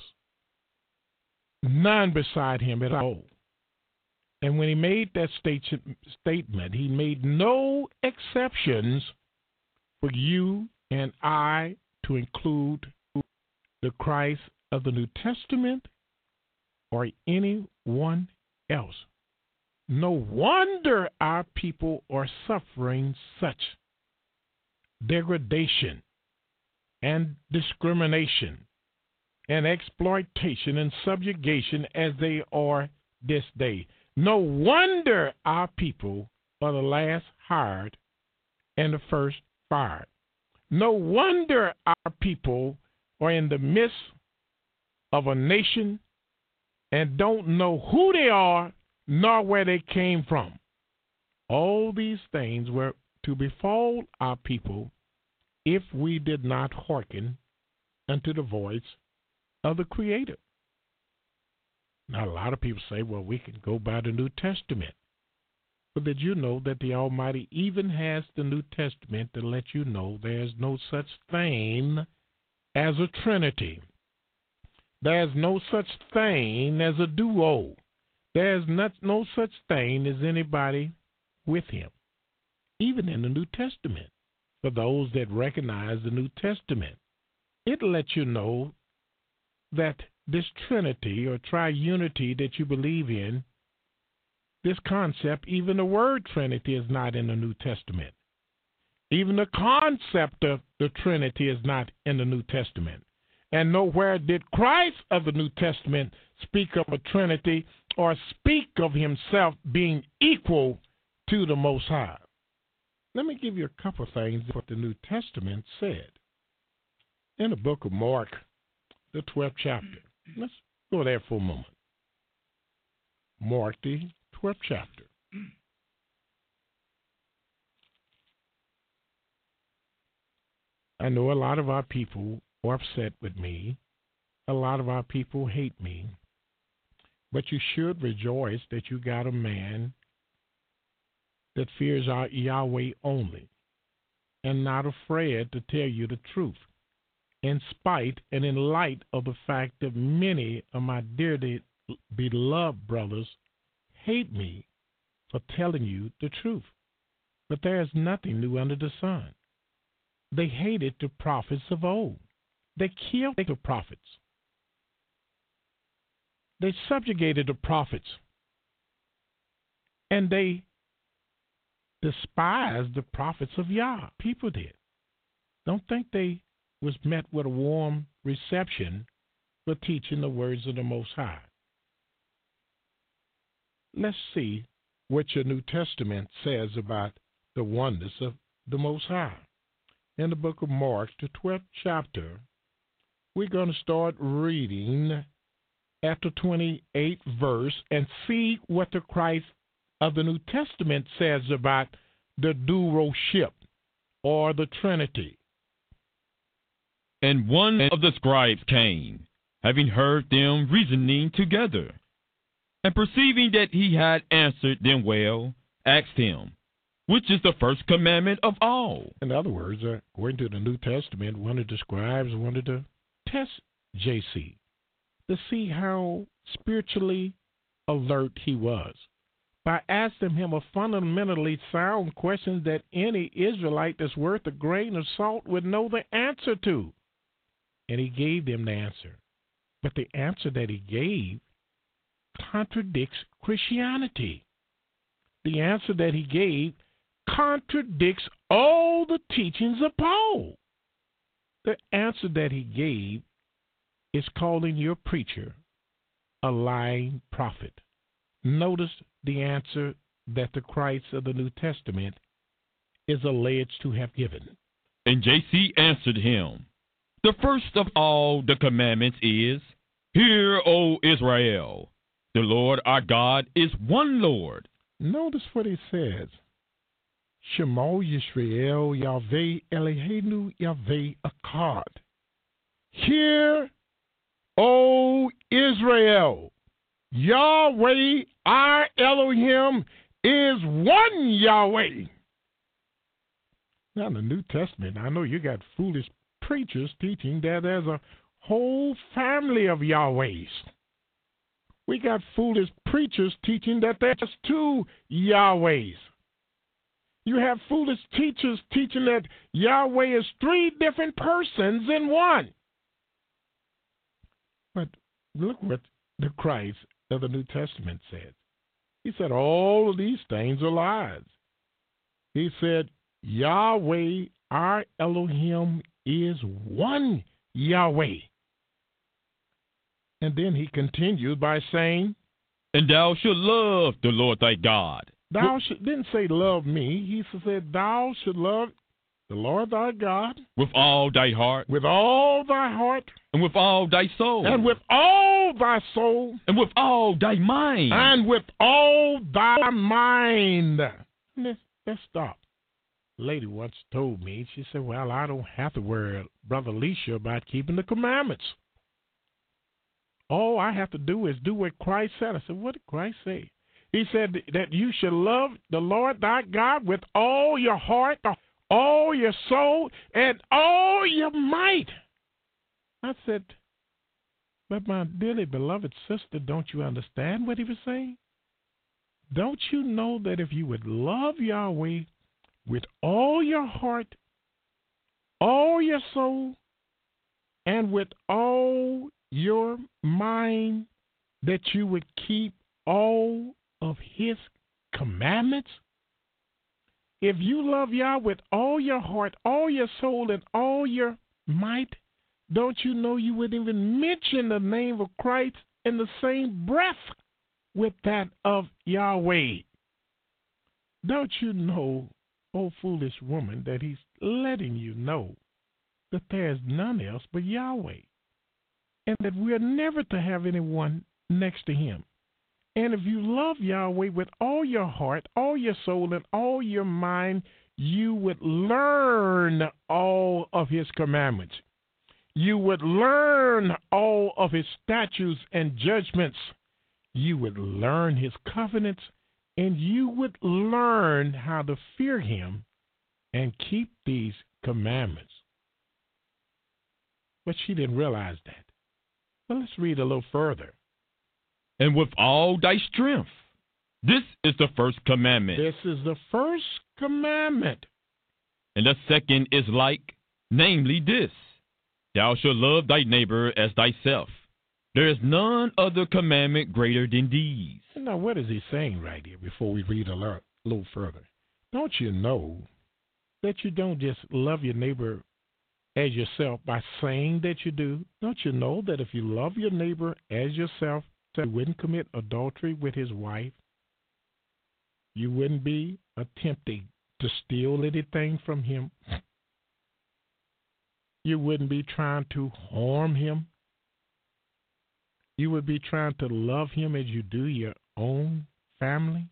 None beside him at all. And when he made that statement, he made no exceptions for you and I to include the Christ of the New Testament or anyone else. No wonder our people are suffering such degradation and discrimination and exploitation and subjugation as they are this day. No wonder our people are the last hired and the first fired. No wonder our people are in the midst of a nation and don't know who they are nor where they came from. All these things were to befall our people if we did not hearken unto the voice of the Creator. Now, a lot of people say, well, we can go by the New Testament. But did you know that the Almighty even has the New Testament to let you know there's no such thing as a Trinity? There's no such thing as a duo. There's no such thing as anybody with him, even in the New Testament. For those that recognize the New Testament, it lets you know that this Trinity or triunity that you believe in, this concept, even the word Trinity is not in the New Testament. Even the concept of the Trinity is not in the New Testament. And nowhere did Christ of the New Testament speak of a Trinity or speak of himself being equal to the Most High. Let me give you a couple of things what the New Testament said. In the book of Mark, the 12th chapter. Let's go there for a moment. Mark, the 12th chapter. I know a lot of our people are upset with me. A lot of our people hate me. But you should rejoice that you got a man that fears our Yahweh only and not afraid to tell you the truth, in spite and in light of the fact that many of my dearly beloved brothers hate me for telling you the truth. But there is nothing new under the sun. They hated the prophets of old. They killed the prophets. They subjugated the prophets. And they despised the prophets of Yah. People did. Don't think they was met with a warm reception for teaching the words of the Most High. Let's see what your New Testament says about the oneness of the Most High. In the book of Mark, the 12th chapter, we're going to start reading at the 28th verse and see what the Christ of the New Testament says about the duroship, or the Trinity. And one of the scribes came, having heard them reasoning together, and perceiving that he had answered them well, asked him, which is the first commandment of all? In other words, according to the New Testament, one of the scribes wanted to test J.C. to see how spiritually alert he was by asking him a fundamentally sound question that any Israelite that's worth a grain of salt would know the answer to. And he gave them the answer. But the answer that he gave contradicts Christianity. The answer that he gave contradicts all the teachings of Paul. The answer that he gave is calling your preacher a lying prophet. Notice the answer that the Christ of the New Testament is alleged to have given. And J.C. answered him, the first of all the commandments is, Hear, O Israel, the Lord our God is one Lord. Notice what he says. Shema Yisrael Yahweh Eloheinu Yahweh Akkad. Hear, O Israel, Yahweh our Elohim is one Yahweh. Now in the New Testament, I know you got foolish preachers teaching that there's a whole family of Yahwehs. We got foolish preachers teaching that there's two Yahwehs. You have foolish teachers teaching that Yahweh is three different persons in one. But look what the Christ of the New Testament said. He said all of these things are lies. He said, Yahweh, our Elohim, is one Yahweh. And then he continued by saying, And thou shalt love the Lord thy God. Thou didn't say love me. He said, thou should love the Lord thy God with all thy heart, with all thy heart, and with all thy soul, and with all thy soul, and with all thy mind, and with all thy mind. Let's stop. A lady once told me, she said, well, I don't have to worry, Brother Alicia, about keeping the commandments. All I have to do is do what Christ said. I said, what did Christ say? He said that you should love the Lord thy God with all your heart, all your soul, and all your might. I said, but my dearly beloved sister, don't you understand what he was saying? Don't you know that if you would love Yahweh with all your heart, all your soul, and with all your mind, that you would keep all of his commandments? If you love Yah with all your heart, all your soul, and all your might, don't you know you would even mention the name of Christ in the same breath with that of Yahweh? Don't you know, oh foolish woman, that he's letting you know that there is none else but Yahweh, and that we're never to have anyone next to him. And if you love Yahweh with all your heart, all your soul, and all your mind, you would learn all of his commandments. You would learn all of his statutes and judgments. You would learn his covenants, and you would learn how to fear him and keep these commandments. But she didn't realize that. Well, let's read a little further. And with all thy strength. This is the first commandment. This is the first commandment. And the second is like, namely this, Thou shalt love thy neighbor as thyself. There is none other commandment greater than these. Now, what is he saying right here before we read a little further? Don't you know that you don't just love your neighbor as yourself by saying that you do? Don't you know that if you love your neighbor as yourself, you wouldn't commit adultery with his wife? You wouldn't be attempting to steal anything from him. You wouldn't be trying to harm him. You would be trying to love him as you do your own family.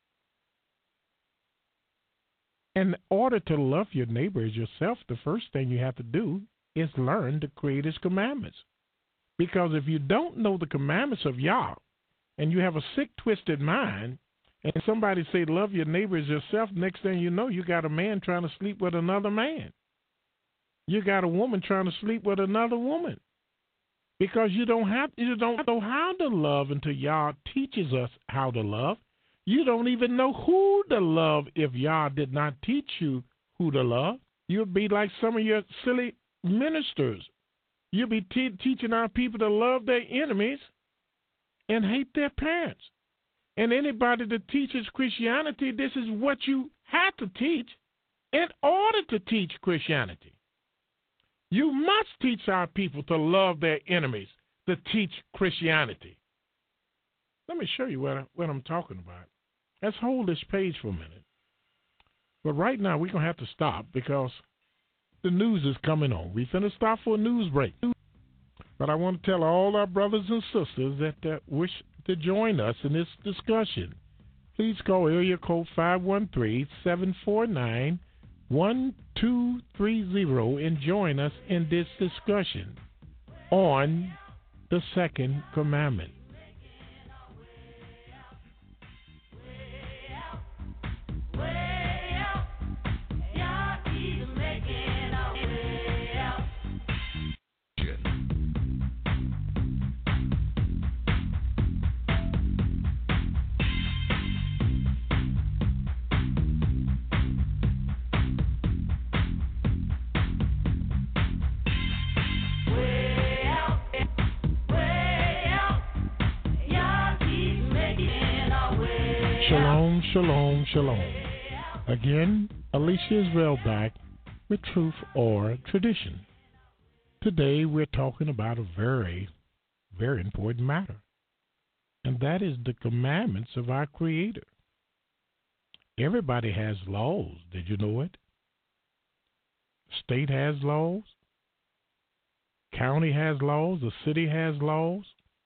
In order to love your neighbor as yourself, the first thing you have to do is learn the Creator's commandments. Because if you don't know the commandments of Yah, and you have a sick, twisted mind, and somebody say, love your neighbor as yourself, next thing you know, you got a man trying to sleep with another man. You got a woman trying to sleep with another woman. Because you don't know how to love until Yah teaches us how to love. You don't even know who to love if Yah did not teach you who to love. You'd be like some of your silly ministers. You'll be teaching our people to love their enemies and hate their parents. And anybody that teaches Christianity, this is what you have to teach in order to teach Christianity. You must teach our people to love their enemies, to teach Christianity. Let me show you what I'm talking about. Let's hold this page for a minute. But right now, we're going to have to stop because the news is coming on. We're going to stop for a news break. But I want to tell all our brothers and sisters that wish to join us in this discussion. Please call area code 513-749-1230 and join us in this discussion on the second commandment. Shalom, shalom, shalom. Again, Alicia Israel back with Truth or Tradition. Today we're talking about a very, very important matter, and that is the commandments of our Creator. Everybody has laws. Did you know it? State has laws. County has laws. The city has laws.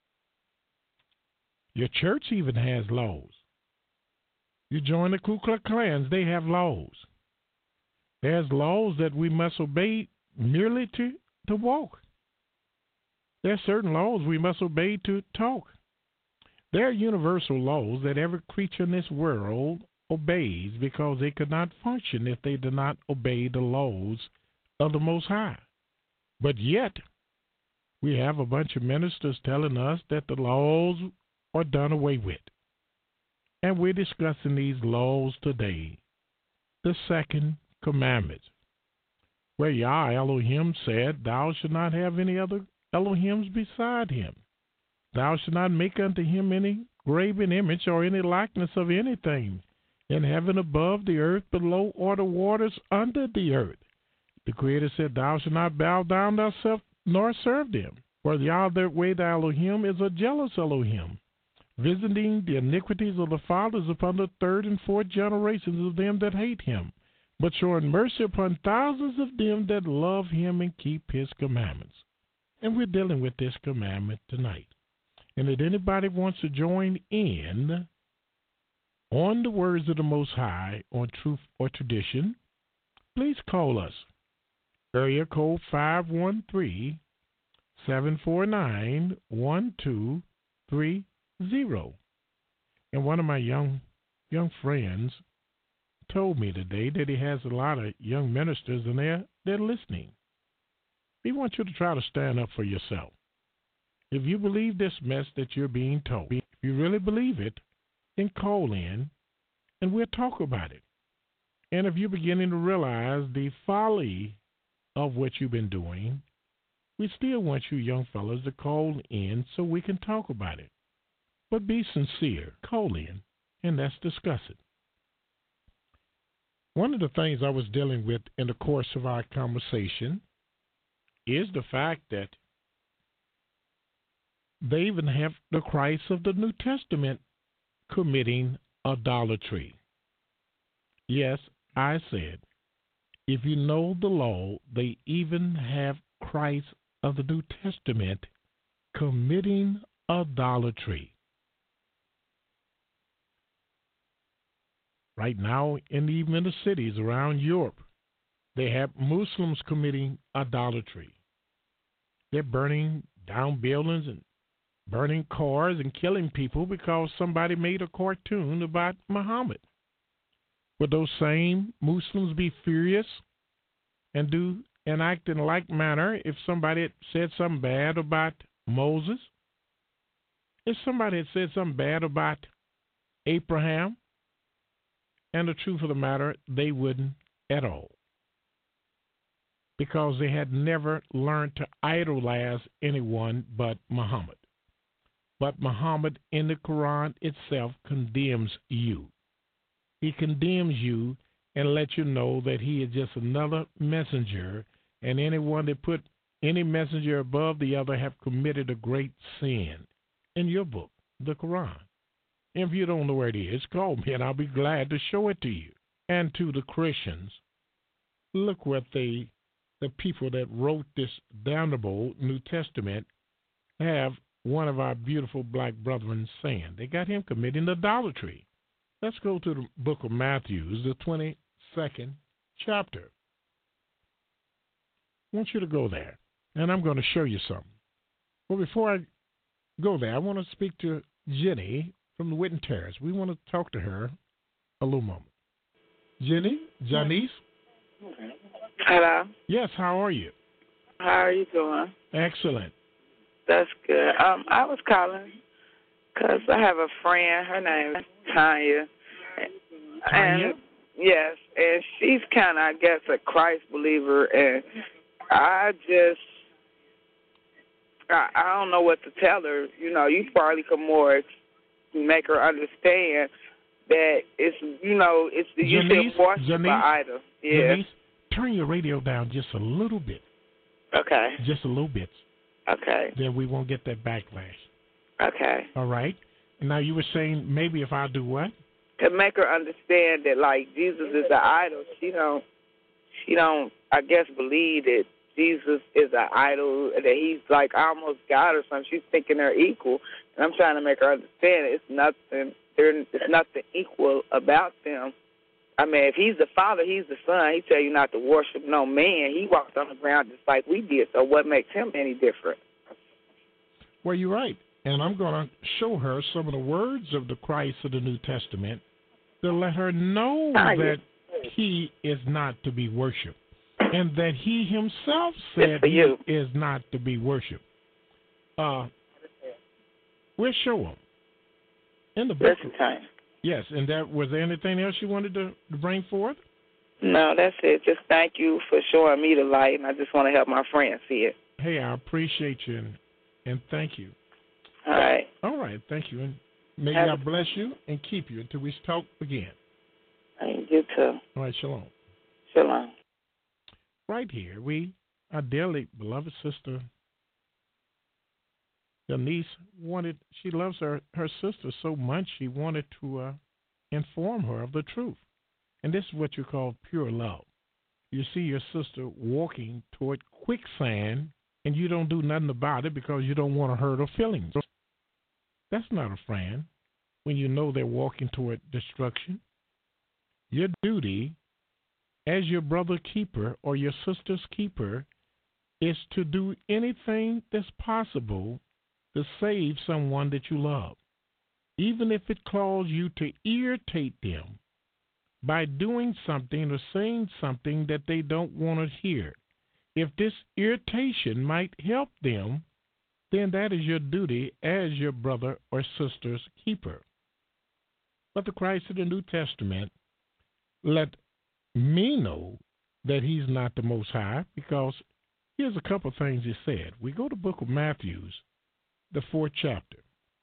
Your church even has laws. You join the Ku Klux Klan, they have laws. There's laws that we must obey merely to walk. There are certain laws we must obey to talk. There are universal laws that every creature in this world obeys because they could not function if they did not obey the laws of the Most High. But yet, we have a bunch of ministers telling us that the laws are done away with. And we're discussing these laws today. The second commandment, where Yah Elohim said, thou shalt not have any other Elohims beside him. Thou shalt not make unto him any graven image or any likeness of anything in heaven above, the earth below, or the waters under the earth. The Creator said, thou shalt not bow down thyself nor serve them. For Yah that way thy Elohim is a jealous Elohim, visiting the iniquities of the fathers upon the third and fourth generations of them that hate him, but showing mercy upon thousands of them that love him and keep his commandments. And we're dealing with this commandment tonight. And if anybody wants to join in on the words of the Most High on Truth or Tradition, please call us. Area code 513-749-1230. And one of my young friends told me today that he has a lot of young ministers and they're listening. We want you to try to stand up for yourself. If you believe this mess that you're being told, if you really believe it, then call in and we'll talk about it. And if you're beginning to realize the folly of what you've been doing, we still want you young fellas to call in so we can talk about it. But be sincere. Call in, and let's discuss it. One of the things I was dealing with in the course of our conversation is the fact that they even have the Christ of the New Testament committing idolatry. Yes, I said, if you know the law, they even have Christ of the New Testament committing idolatry. Right now, even in the cities around Europe, they have Muslims committing idolatry. They're burning down buildings and burning cars and killing people because somebody made a cartoon about Muhammad. Would those same Muslims be furious and act in like manner if somebody had said something bad about Moses? If somebody had said something bad about Abraham? And the truth of the matter, they wouldn't at all. Because they had never learned to idolize anyone but Muhammad. But Muhammad in the Quran itself condemns you. He condemns you and lets you know that he is just another messenger, and anyone that put any messenger above the other have committed a great sin in your book, the Quran. If you don't know where it is, call me and I'll be glad to show it to you. And to the Christians, look what the people that wrote this damnable New Testament have one of our beautiful black brethren saying. They got him committing idolatry. Let's go to the book of Matthew, the 22nd chapter. I want you to go there, and I'm going to show you something. Well, before I go there, I want to speak to Jenny from the Witten Terrace. We want to talk to her a little moment. Jenny? Janice? Hello. Yes, how are you? How are you doing? Excellent. That's good. I was calling because I have a friend. Her name is Tanya. Tanya? And, yes, and she's kind of, I guess, a Christ believer, and I don't know what to tell her. You know, you probably could more make her understand that it's, you know, it's the use of worship of idol. Yeah. Janice, turn your radio down just a little bit. Okay. Just a little bit. Okay. Then we won't get that backlash. Okay. All right. Now you were saying maybe if I do what? To make her understand that, like, Jesus is an idol. She don't, I guess, believe that Jesus is an idol, that he's like almost God or something. She's thinking they're equal, and I'm trying to make her understand it's nothing. There's nothing equal about them. I mean, if he's the Father, he's the Son. He tell you not to worship no man. He walked on the ground just like we did. So what makes him any different? Well, you're right. And I'm going to show her some of the words of the Christ of the New Testament to let her know that he is not to be worshipped and that he himself said he is not to be worshipped. We'll show him in the book. Yes, and was there anything else you wanted to bring forth? No, that's it. Just thank you for showing me the light, and I just want to help my friends see it. Hey, I appreciate you, and thank you. All right. All right, thank you. And may God bless you and keep you until we talk again. You too. All right, shalom. Shalom. Right here, our dearly beloved sister, Denise, she loves her sister so much she wanted to inform her of the truth. And this is what you call pure love. You see your sister walking toward quicksand, and you don't do nothing about it because you don't want to hurt her feelings. That's not a friend when you know they're walking toward destruction. Your duty as your brother keeper or your sister's keeper is to do anything that's possible to save someone that you love, even if it causes you to irritate them by doing something or saying something that they don't want to hear. If this irritation might help them, then that is your duty as your brother or sister's keeper. But the Christ of the New Testament let me know that he's not the Most High, because here's a couple of things he said. We go to the book of Matthew, the 4th chapter.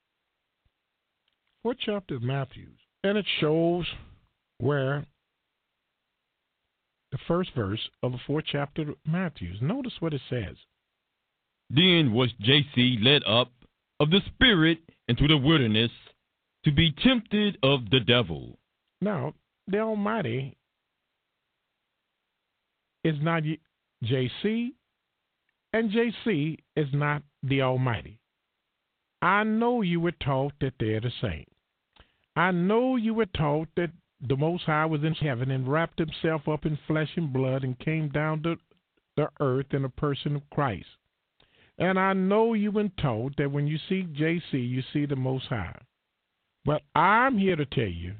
4th chapter of Matthew, and it shows where the first verse of the 4th chapter of Matthew. Notice what it says. Then was J.C. led up of the Spirit into the wilderness to be tempted of the devil. Now, the Almighty is not J.C., and J.C. is not the Almighty. I know you were taught that they're the same. I know you were taught that the Most High was in heaven and wrapped himself up in flesh and blood and came down to the earth in the person of Christ. And I know you've been taught that when you see J.C., you see the Most High. But I'm here to tell you,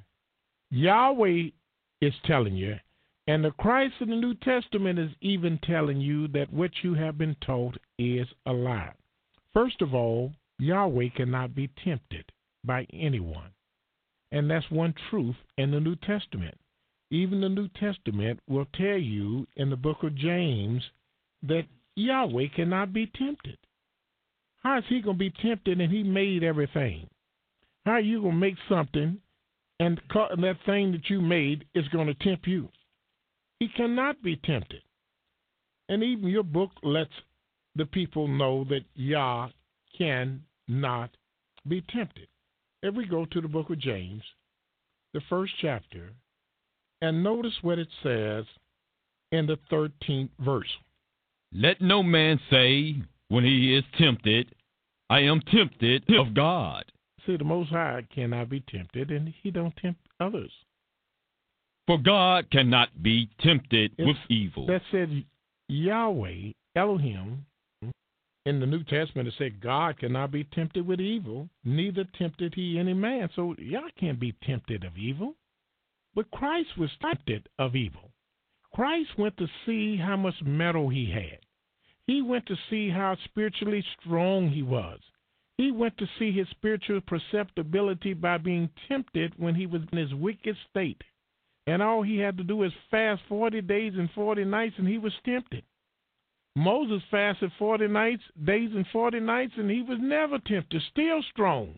Yahweh is telling you, and the Christ in the New Testament is even telling you that what you have been taught is a lie. First of all, Yahweh cannot be tempted by anyone. And that's one truth in the New Testament. Even the New Testament will tell you in the book of James that Yahweh cannot be tempted. How is he going to be tempted and he made everything? How are you going to make something and that thing that you made is going to tempt you? He cannot be tempted. And even your book lets the people know that Yah cannot be tempted. If we go to the book of James, the first chapter, and notice what it says in the 13th verse. Let no man say when he is tempted, I am tempted of God. See, the Most High cannot be tempted, and he don't tempt others. For God cannot be tempted with evil. That said, Yahweh, Elohim, in the New Testament, it said God cannot be tempted with evil, neither tempted he any man. So Yah can't be tempted of evil. But Christ was tempted of evil. Christ went to see how much mettle he had. He went to see how spiritually strong he was. He went to see his spiritual perceptibility by being tempted when he was in his wicked state. And all he had to do was fast 40 days and 40 nights, and he was tempted. Moses fasted 40 days and 40 nights, and he was never tempted, still strong.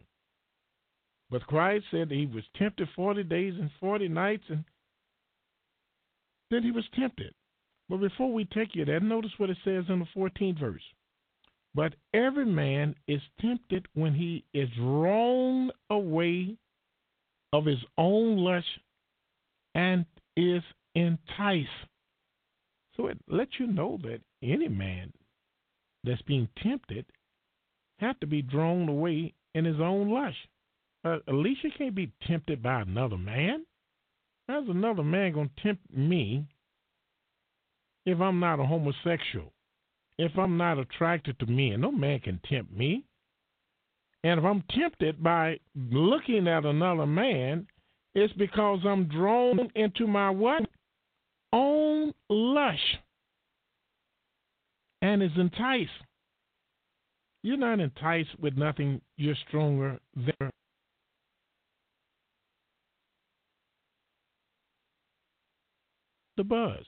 But Christ said that he was tempted 40 days and 40 nights, and then he was tempted. But before we take you there, notice what it says in the 14th verse. But every man is tempted when he is drawn away of his own lust and is enticed. So it lets you know that any man that's being tempted has to be drawn away in his own lust. Alicia can't be tempted by another man. How's another man going to tempt me if I'm not a homosexual? If I'm not attracted to men? No man can tempt me. And if I'm tempted by looking at another man, it's because I'm drawn into my what? Own lust and is enticed. You're not enticed with nothing. You're stronger than the buzz.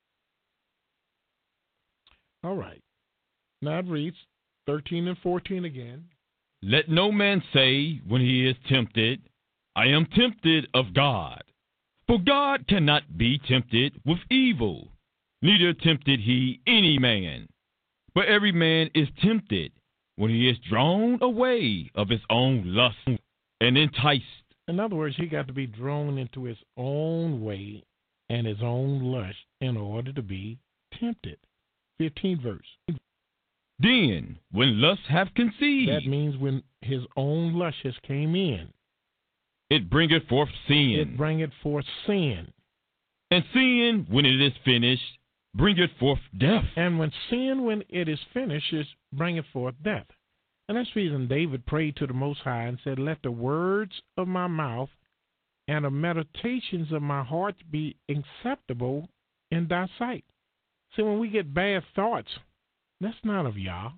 All right. Now it reads 13 and 14 again. Let no man say when he is tempted, I am tempted of God. For God cannot be tempted with evil, neither tempted he any man. But every man is tempted when he is drawn away of his own lust and enticed. In other words, he got to be drawn into his own way and his own lust in order to be tempted. 15th verse. Then, when lust have conceived, that means when his own lust has came in, it bringeth forth sin. It bringeth forth sin. And sin, when it is finished, bringeth forth death. And when sin, when it is finished, is bringeth forth death. And that's the reason David prayed to the Most High and said, let the words of my mouth and the meditations of my heart be acceptable in thy sight. See, when we get bad thoughts, that's not of Yah.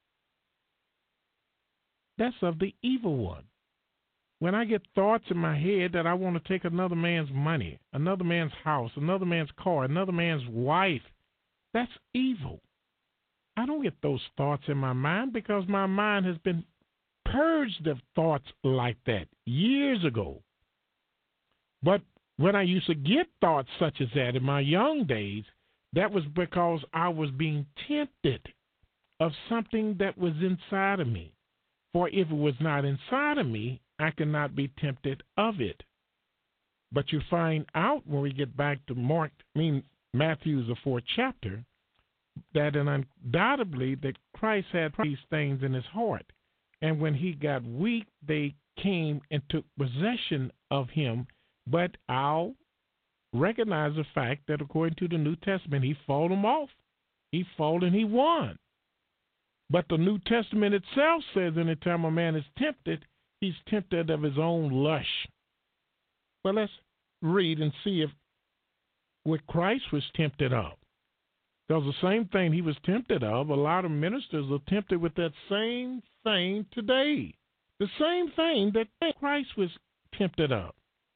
That's of the evil one. When I get thoughts in my head that I want to take another man's money, another man's house, another man's car, another man's wife, that's evil. I don't get those thoughts in my mind because my mind has been purged of thoughts like that years ago. But when I used to get thoughts such as that in my young days, that was because I was being tempted. of something that was inside of me. For if it was not inside of me, I cannot be tempted of it. But you find out when we get back to Matthew's the 4th chapter, that undoubtedly that Christ had these things in his heart. And when he got weak, they came and took possession of him. But I'll recognize the fact that according to the New Testament, he fought them off. He fought and he won. But the New Testament itself says anytime a man is tempted, he's tempted of his own lust. Well, let's read and see if what Christ was tempted of. Because the same thing he was tempted of, a lot of ministers are tempted with that same thing today. The same thing that Christ was tempted of.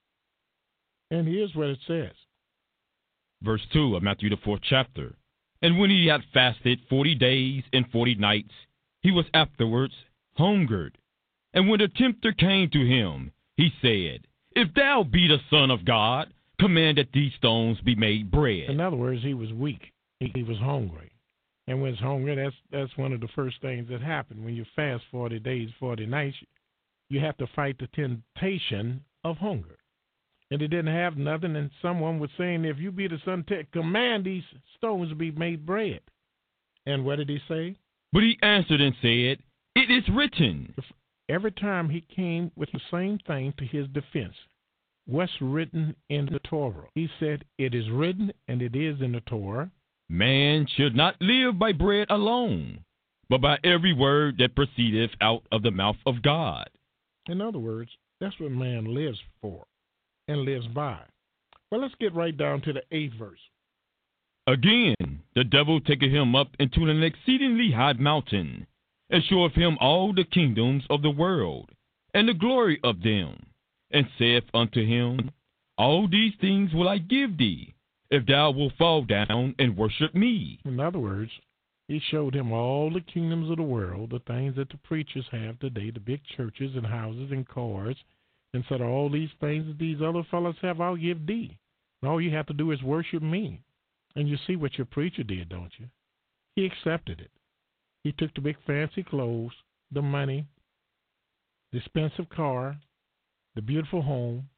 And here's what it says. Verse 2 of Matthew the 4th chapter. And when he had fasted 40 days and 40 nights, he was afterwards hungered. And when the tempter came to him, he said, If thou be the Son of God, command that these stones be made bread. In other words, he was weak. He was hungry. And when it's hungry, that's one of the first things that happen. When you fast 40 days, 40 nights, you have to fight the temptation of hunger. And they didn't have nothing, and someone was saying, if you be the Son, command these stones to be made bread. And what did he say? But he answered and said, It is written. Every time he came with the same thing to his defense. What's written in the Torah? He said, it is written, and it is in the Torah. Man should not live by bread alone, but by every word that proceedeth out of the mouth of God. In other words, that's what man lives for and lives by. Well, let's get right down to the 8th verse. Again, the devil taketh him up into an exceedingly high mountain, and showeth him all the kingdoms of the world, and the glory of them, and saith unto him, All these things will I give thee, if thou wilt fall down and worship me. In other words, he showed him all the kingdoms of the world, the things that the preachers have today, the big churches and houses and cars, and said, all these things that these other fellows have, I'll give thee. And all you have to do is worship me. And you see what your preacher did, don't you? He accepted it. He took the big fancy clothes, the money, the expensive car, the beautiful home,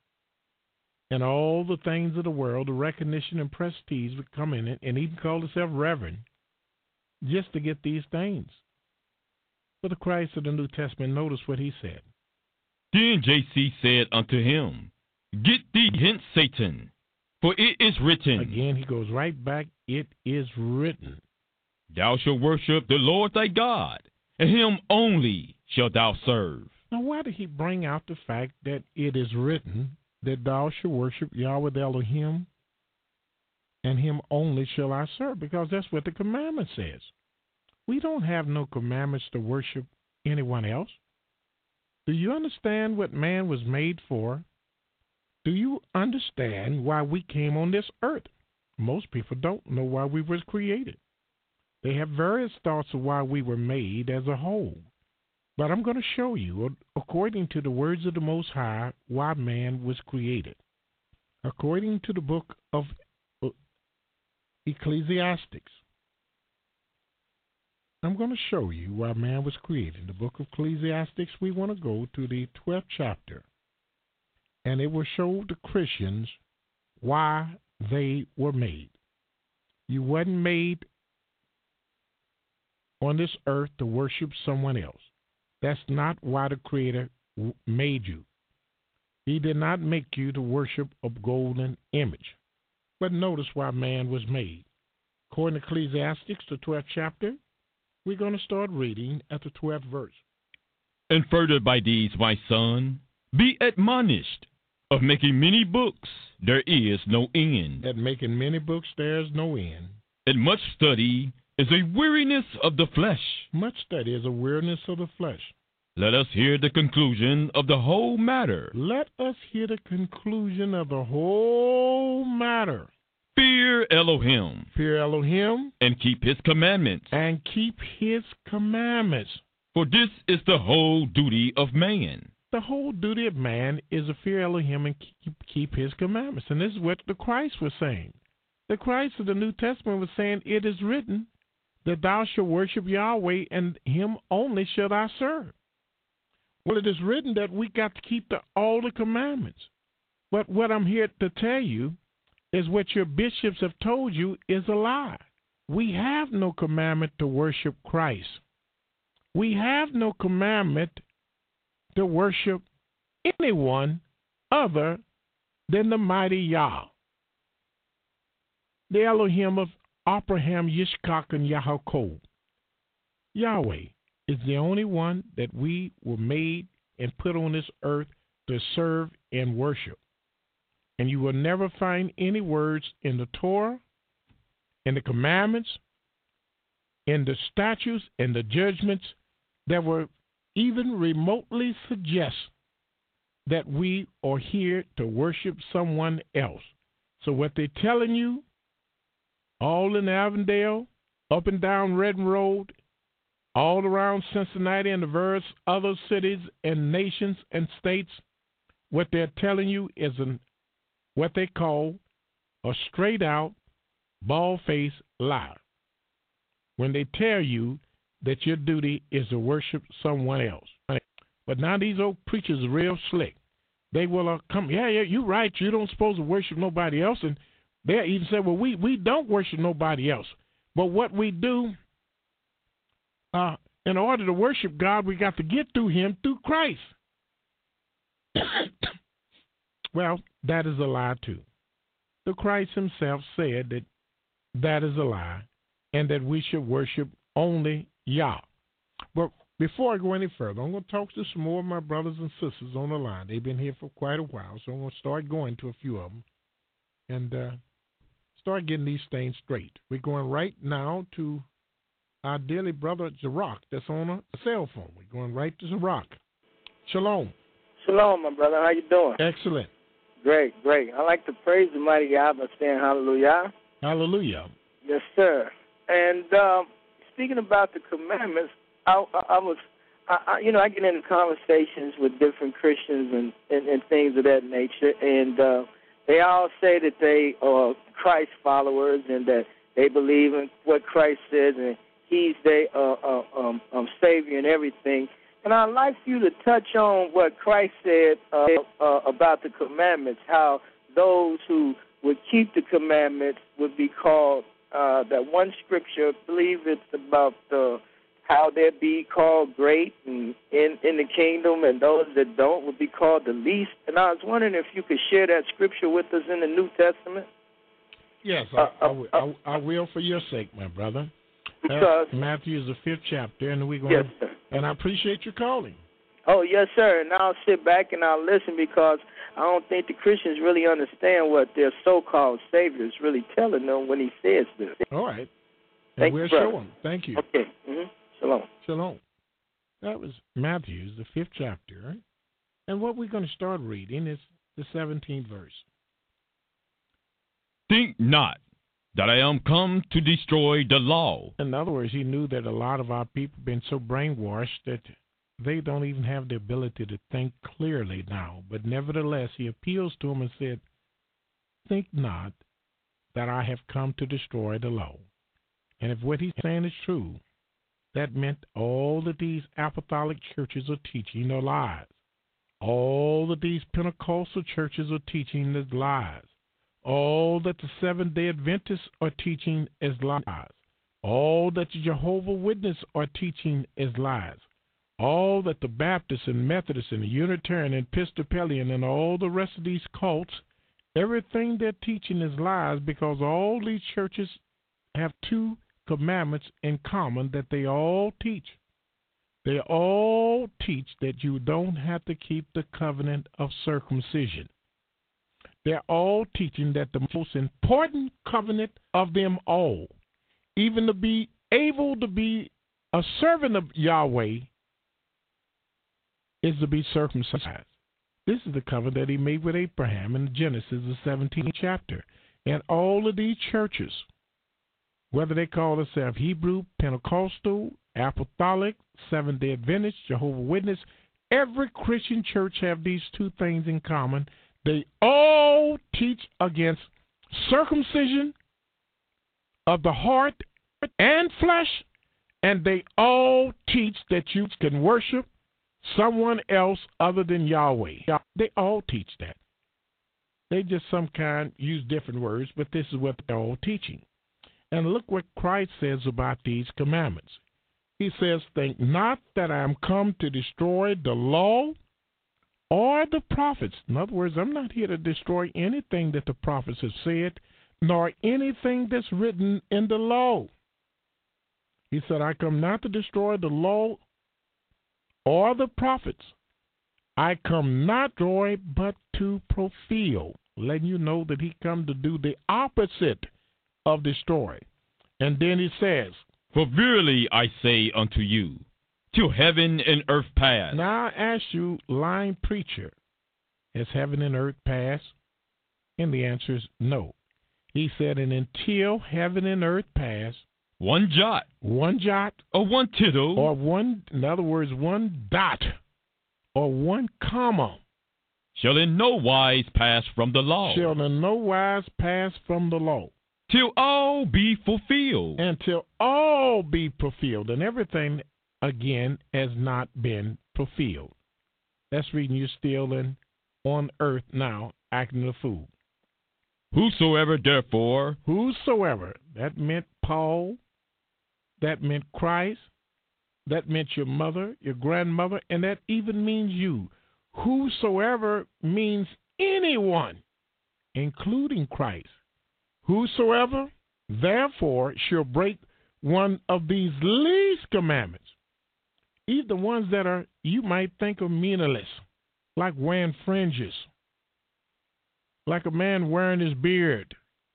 and all the things of the world, the recognition and prestige would come in it, and even called himself reverend, just to get these things. But the Christ of the New Testament, notice what he said. Then J.C. said unto him, Get thee hence, Satan, for it is written. Again, he goes right back, it is written. Thou shalt worship the Lord thy God, and him only shalt thou serve. Now, why did he bring out the fact that it is written that thou shalt worship Yahweh the Elohim, and him only shall I serve? Because that's what the commandment says. We don't have no commandments to worship anyone else. Do you understand what man was made for? Do you understand why we came on this earth? Most people don't know why we were created. They have various thoughts of why we were made as a whole. But I'm going to show you, according to the words of the Most High, why man was created. According to the book of Ecclesiastes, I'm going to show you why man was created. In the book of Ecclesiastes, we want to go to the 12th chapter, and it will show the Christians why they were made. You wasn't made on this earth to worship someone else. That's not why the Creator made you. He did not make you to worship a golden image. But notice why man was made. According to Ecclesiastes, the 12th chapter, we're going to start reading at the 12th verse. And further by these, my son, be admonished. Of making many books, there is no end. At making many books, there is no end. And much study is a weariness of the flesh. Much study is a weariness of the flesh. Let us hear the conclusion of the whole matter. Let us hear the conclusion of the whole matter. Fear Elohim. Fear Elohim. And keep his commandments. And keep his commandments. For this is the whole duty of man. The whole duty of man is to fear Elohim and keep his commandments. And this is what the Christ was saying. The Christ of the New Testament was saying, it is written that thou shalt worship Yahweh, and him only shalt thou serve. Well, it is written that we got to keep all the commandments. But what I'm here to tell you is what your bishops have told you is a lie. We have no commandment to worship Christ. We have no commandment to worship anyone other than the mighty Yah, the Elohim of Abraham, Yitzchak, and Yaakov. Yahweh is the only one that we were made and put on this earth to serve and worship. And you will never find any words in the Torah, in the commandments, in the statutes, and the judgments that will even remotely suggest that we are here to worship someone else. So what they're telling you, all in Avondale, up and down Redden Road, all around Cincinnati and the various other cities and nations and states, what they're telling you is what they call a straight-out, bald-faced lie. When they tell you that your duty is to worship someone else. But now these old preachers are real slick. They will come, yeah, you're right, you don't supposed to worship nobody else. And they even say, well, we don't worship nobody else. But what we do, in order to worship God, we got to get through him through Christ. Well, that is a lie too. The Christ himself said that is a lie and that we should worship only Yah. But before I go any further, I'm going to talk to some more of my brothers and sisters on the line. They've been here for quite a while, so I'm going to start going to a few of them and start getting these things straight. We're going right now to our dearly brother Zarak that's on a cell phone. We're going right to Zarak. Shalom. Shalom, my brother. How you doing? Excellent. Great. I like to praise the mighty Yah by saying hallelujah. Hallelujah. Yes, sir. And speaking about the commandments, I get into conversations with different Christians and things of that nature, and they all say that they are Christ followers and that they believe in what Christ says and he's their Savior and everything. And I'd like for you to touch on what Christ said about the commandments, how those who would keep the commandments would be called, that one scripture, I believe it's about how they'd be called great in the kingdom, and those that don't would be called the least. And I was wondering if you could share that scripture with us in the New Testament. Yes, I will for your sake, my brother. Matthew is the 5th chapter, and we're going. Yes, sir. And I appreciate you calling. Oh, yes, sir. And I'll sit back and I'll listen because I don't think the Christians really understand what their so-called Savior is really telling them when he says this. All right. Thank we'll you, show them. Thank you. Okay. Mm-hmm. Shalom. Shalom. That was Matthew, the 5th chapter. And what we're going to start reading is the 17th verse. Think not that I am come to destroy the law. In other words, he knew that a lot of our people have been so brainwashed that they don't even have the ability to think clearly now. But nevertheless, he appeals to them and said, think not that I have come to destroy the law. And if what he's saying is true, that meant all of these apostolic churches are teaching are lies. All of these Pentecostal churches are teaching is lies. All that the Seventh-day Adventists are teaching is lies. All that the Jehovah's Witnesses are teaching is lies. All that the Baptists and Methodists and the Unitarian and Episcopalian and all the rest of these cults, everything they're teaching is lies because all these churches have two commandments in common that they all teach. They all teach that you don't have to keep the covenant of circumcision. They're all teaching that the most important covenant of them all, even to be able to be a servant of Yahweh, is to be circumcised. This is the covenant that he made with Abraham in Genesis, the 17th chapter. And all of these churches, whether they call themselves Hebrew, Pentecostal, Apostolic, Seventh-day Adventist, Jehovah's Witness, every Christian church have these two things in common. They all teach against circumcision of the heart and flesh, and they all teach that you can worship someone else other than Yahweh. They all teach that. They just some kind use different words, but this is what they're all teaching. And look what Christ says about these commandments. He says, think not that I am come to destroy the law or the prophets. In other words, I'm not here to destroy anything that the prophets have said, nor anything that's written in the law. He said, I come not to destroy the law or the prophets. I come not to destroy, but to fulfill. Letting you know that he come to do the opposite of destroy. And then he says, for verily I say unto you, till heaven and earth pass. Now I ask you, lying preacher, has heaven and earth passed? And the answer is no. He said, and until heaven and earth pass, one jot, or one tittle, or one, in other words, one dot, or one comma, shall in no wise pass from the law. Shall in no wise pass from the law. Till all be fulfilled. Until all be fulfilled. And everything, again, has not been fulfilled. That's reading you still on earth now, acting a fool. Whosoever, therefore. Whosoever. That meant Paul. That meant Christ. That meant your mother, your grandmother, and that even means you. Whosoever means anyone, including Christ. Whosoever, therefore, shall break one of these least commandments, even the ones that are, you might think are meaningless, like wearing fringes, like a man wearing his beard,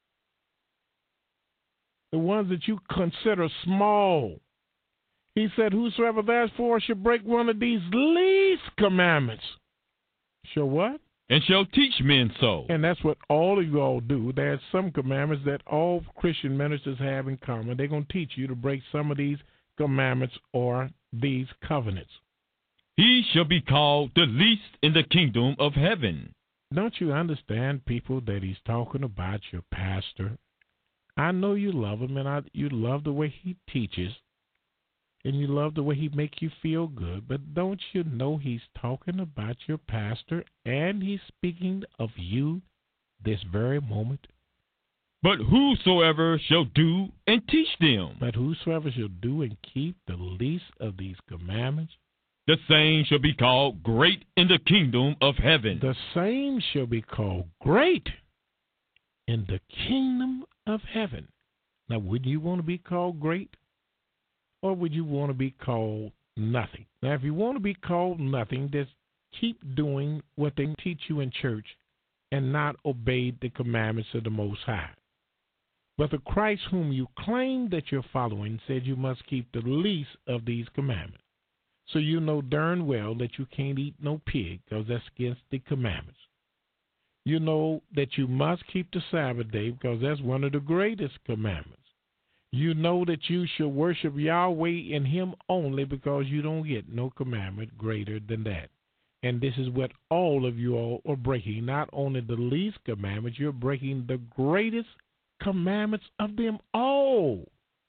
the ones that you consider small. He said, whosoever therefore shall break one of these least commandments, shall what? And shall teach men so. And that's what all of you all do. There's some commandments that all Christian ministers have in common. They're going to teach you to break some of these commandments or these covenants. He shall be called the least in the kingdom of heaven. Don't you understand, people, that he's talking about your pastor? I know you love him, and you love the way he teaches, and you love the way he makes you feel good, but don't you know he's talking about your pastor, and he's speaking of you this very moment? But whosoever shall do and teach them. But whosoever shall do and keep the least of these commandments, the same shall be called great in the kingdom of heaven. The same shall be called great in the kingdom of heaven. Now, would you want to be called great? Or would you want to be called nothing? Now, if you want to be called nothing, just keep doing what they teach you in church and not obey the commandments of the Most High. But the Christ whom you claim that you're following said you must keep the least of these commandments. So you know darn well that you can't eat no pig because that's against the commandments. You know that you must keep the Sabbath day because that's one of the greatest commandments. You know that you shall worship Yahweh in him only because you don't get no commandment greater than that. And this is what all of you all are breaking. Not only the least commandments, you're breaking the greatest commandments of them all.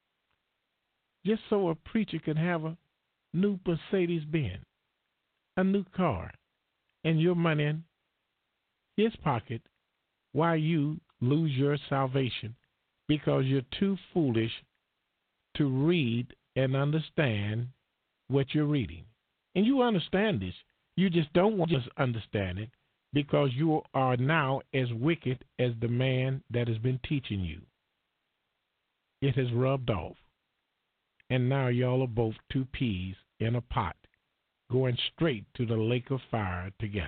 Just so a preacher can have a new Mercedes-Benz, a new car, and your money in his pocket while you lose your salvation because you're too foolish to read and understand what you're reading. And you understand this. You just don't want to understand it because you are now as wicked as the man that has been teaching you. It has rubbed off. And now y'all are both two peas in a pot going straight to the lake of fire together.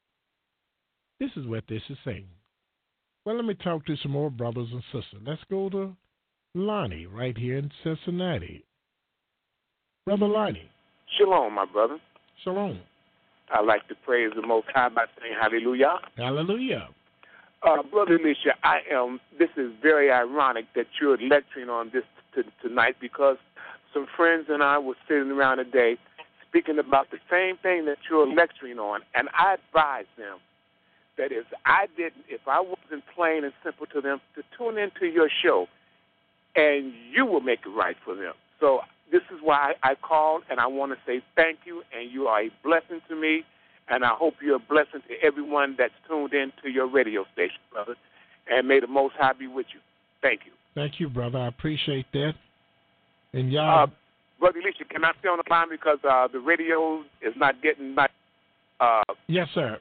This is what this is saying. Well, let me talk to some more brothers and sisters. Let's go to Lonnie right here in Cincinnati. Brother Lonnie. Shalom, my brother. Shalom. I like to praise the Most High by saying hallelujah. Hallelujah. Brother Elisha, this is very ironic that you're lecturing on this tonight because some friends and I were sitting around today speaking about the same thing that you're lecturing on, and I advised them that if I wasn't plain and simple to them, to tune into your show. and you will make it right for them. So this is why I called, and I want to say thank you, and you are a blessing to me, and I hope you're a blessing to everyone that's tuned in to your radio station, brother, and may the Most High be with you. Thank you. Thank you, brother. I appreciate that. And y'all... Brother Elisha, can I stay on the line because the radio is not getting my... Yes, sir.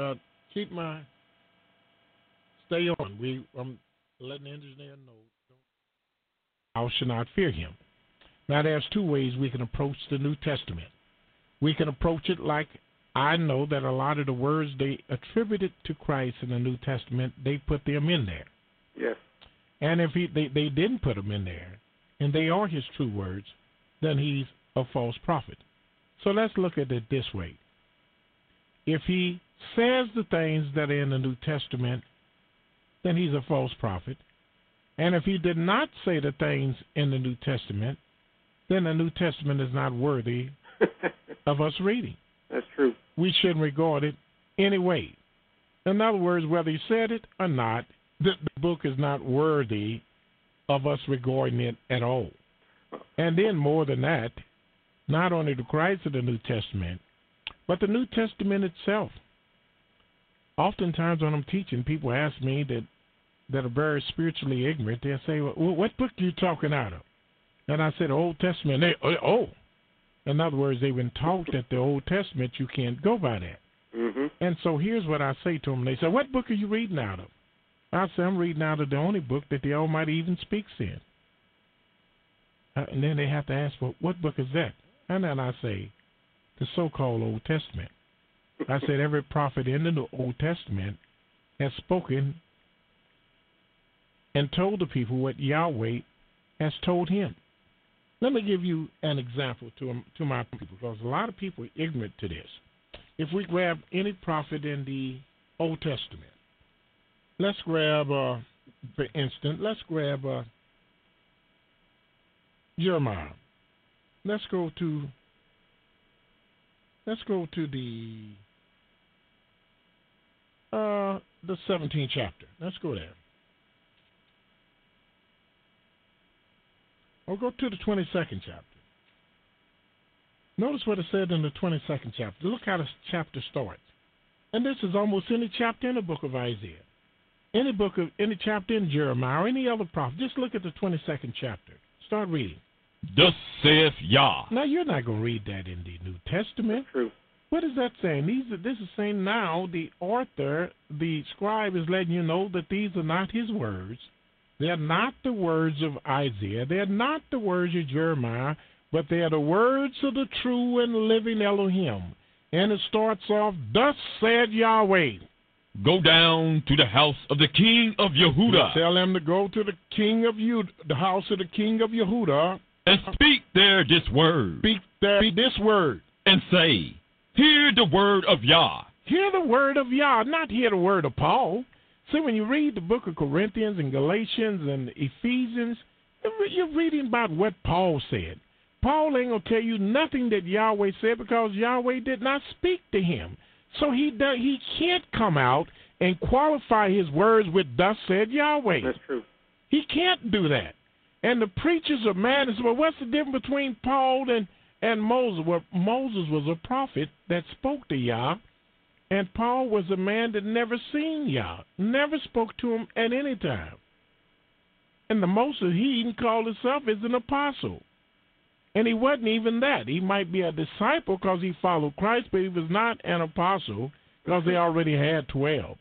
Stay on. I'm letting the engineer know. Thou shalt not fear him. Now, there's two ways we can approach the New Testament. We can approach it like I know that a lot of the words they attributed to Christ in the New Testament, they put them in there. Yes. And if they didn't put them in there, and they are his true words, then he's a false prophet. So let's look at it this way. If he says the things that are in the New Testament, then he's a false prophet. And if he did not say the things in the New Testament, then the New Testament is not worthy of us reading. That's true. We shouldn't regard it anyway. In other words, whether he said it or not, the book is not worthy of us regarding it at all. And then more than that, not only the Christ of the New Testament, but the New Testament itself. Oftentimes when I'm teaching, people ask me that are very spiritually ignorant, they'll say, well, what book are you talking out of? And I said, Old Testament. In other words, they've been taught that the Old Testament, you can't go by that. Mm-hmm. And so here's what I say to them. They say, what book are you reading out of? I say, I'm reading out of the only book that the Almighty even speaks in. And then they have to ask, well, what book is that? And then I say, the so-called Old Testament. I said, every prophet in the Old Testament has spoken and told the people what Yahweh has told him. Let me give you an example to my people, because a lot of people are ignorant to this. If we grab any prophet in the Old Testament, let's grab, for instance, Jeremiah. Let's go to the 17th chapter. Let's go there. Or go to the 22nd chapter. Notice what it said in the 22nd chapter. Look how the chapter starts. And this is almost any chapter in the book of Isaiah. Any chapter in Jeremiah or any other prophet. Just look at the 22nd chapter. Start reading. Thus saith Yah. Now, you're not going to read that in the New Testament. True. What is that saying? This is saying now the author, the scribe, is letting you know that these are not his words. They're not the words of Isaiah. They're not the words of Jeremiah, but they are the words of the true and living Elohim. And it starts off, thus said Yahweh. Go down to the house of the king of Yehuda. Tell them to go to the king of the house of the king of Yehuda. And speak there this word. Speak there this word. And say, hear the word of Yah. Hear the word of Yah, not hear the word of Paul. See, when you read the book of Corinthians and Galatians and Ephesians, you're reading about what Paul said. Paul ain't going to tell you nothing that Yahweh said because Yahweh did not speak to him. So he can't come out and qualify his words with thus said Yahweh. That's true. He can't do that. And the preachers of man is, well, what's the difference between Paul and Moses? Well, Moses was a prophet that spoke to Yah. And Paul was a man that never seen Yah, never spoke to him at any time. And the most that he even called himself is an apostle. And he wasn't even that. He might be a disciple because he followed Christ, but he was not an apostle because they already had 12.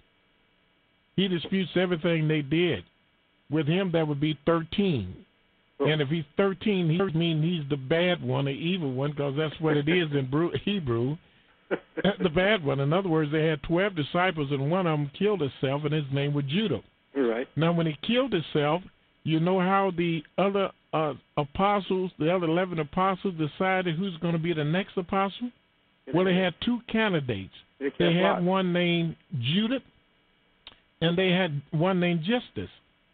He disputes everything they did. With him, that would be 13. And if he's 13, he means he's the bad one, the evil one, because that's what it is in Hebrew. The bad one. In other words, they had 12 disciples, and one of them killed himself, and his name was Judah. Right. Now, when he killed himself, you know how the other apostles, the other 11 apostles, decided who's going to be the next apostle? Well, they had two candidates. They had one named Judah, and they had one named Justus.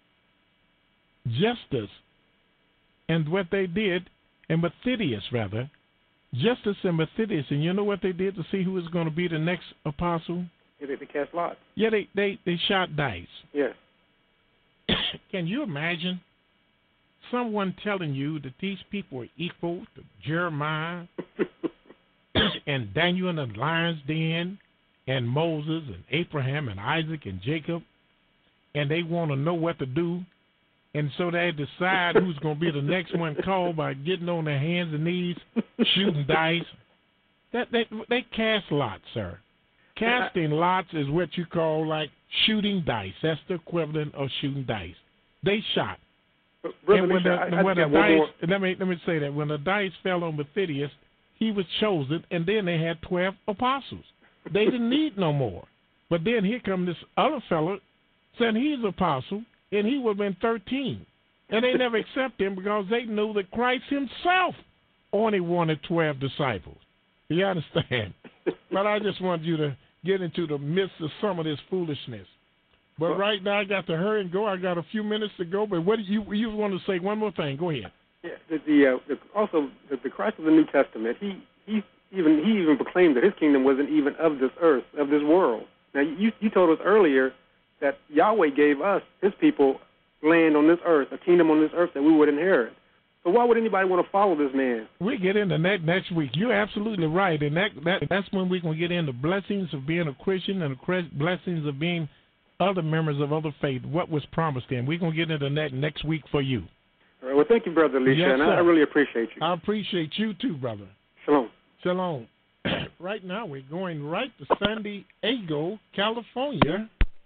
And what they did, and Methodius, rather, Justus and Methodius, and you know what they did to see who was going to be the next apostle? Yeah, they cast lots. Yeah, they shot dice. Yes. Can you imagine someone telling you that these people are equal to Jeremiah and Daniel in the lion's den and Moses and Abraham and Isaac and Jacob, and they want to know what to do, and so they decide who's going to be the next one called by getting on their hands and knees, shooting dice. They cast lots, sir. Casting lots is what you call like shooting dice. That's the equivalent of shooting dice. They shot. Brother And when Misha, let me say that when the dice fell on Mephibosheth, he was chosen, and then they had 12 apostles. They didn't need no more. But then here come this other fellow saying he's apostle, and he would have been 13. And they never accepted him because they knew that Christ himself only wanted 12 disciples. You understand? But I just want you to get into the midst of some of this foolishness. But right now I got to hurry and go. I got a few minutes to go. But what do you want to say? One more thing. Go ahead. Yeah, also the Christ of the New Testament, he even proclaimed that his kingdom wasn't even of this earth, of this world. Now you told us earlier that Yahweh gave us, his people, land on this earth, a kingdom on this earth that we would inherit. So why would anybody want to follow this man? We get into that next week. You're absolutely right, and that's when we're going to get into blessings of being a Christian and blessings of being other members of other faith, what was promised in. We're going to get into that next week for you. All right, well, thank you, Brother Elisha, yes, and I really appreciate you. I appreciate you too, brother. Shalom. Shalom. Right now, we're going right to San Diego, California,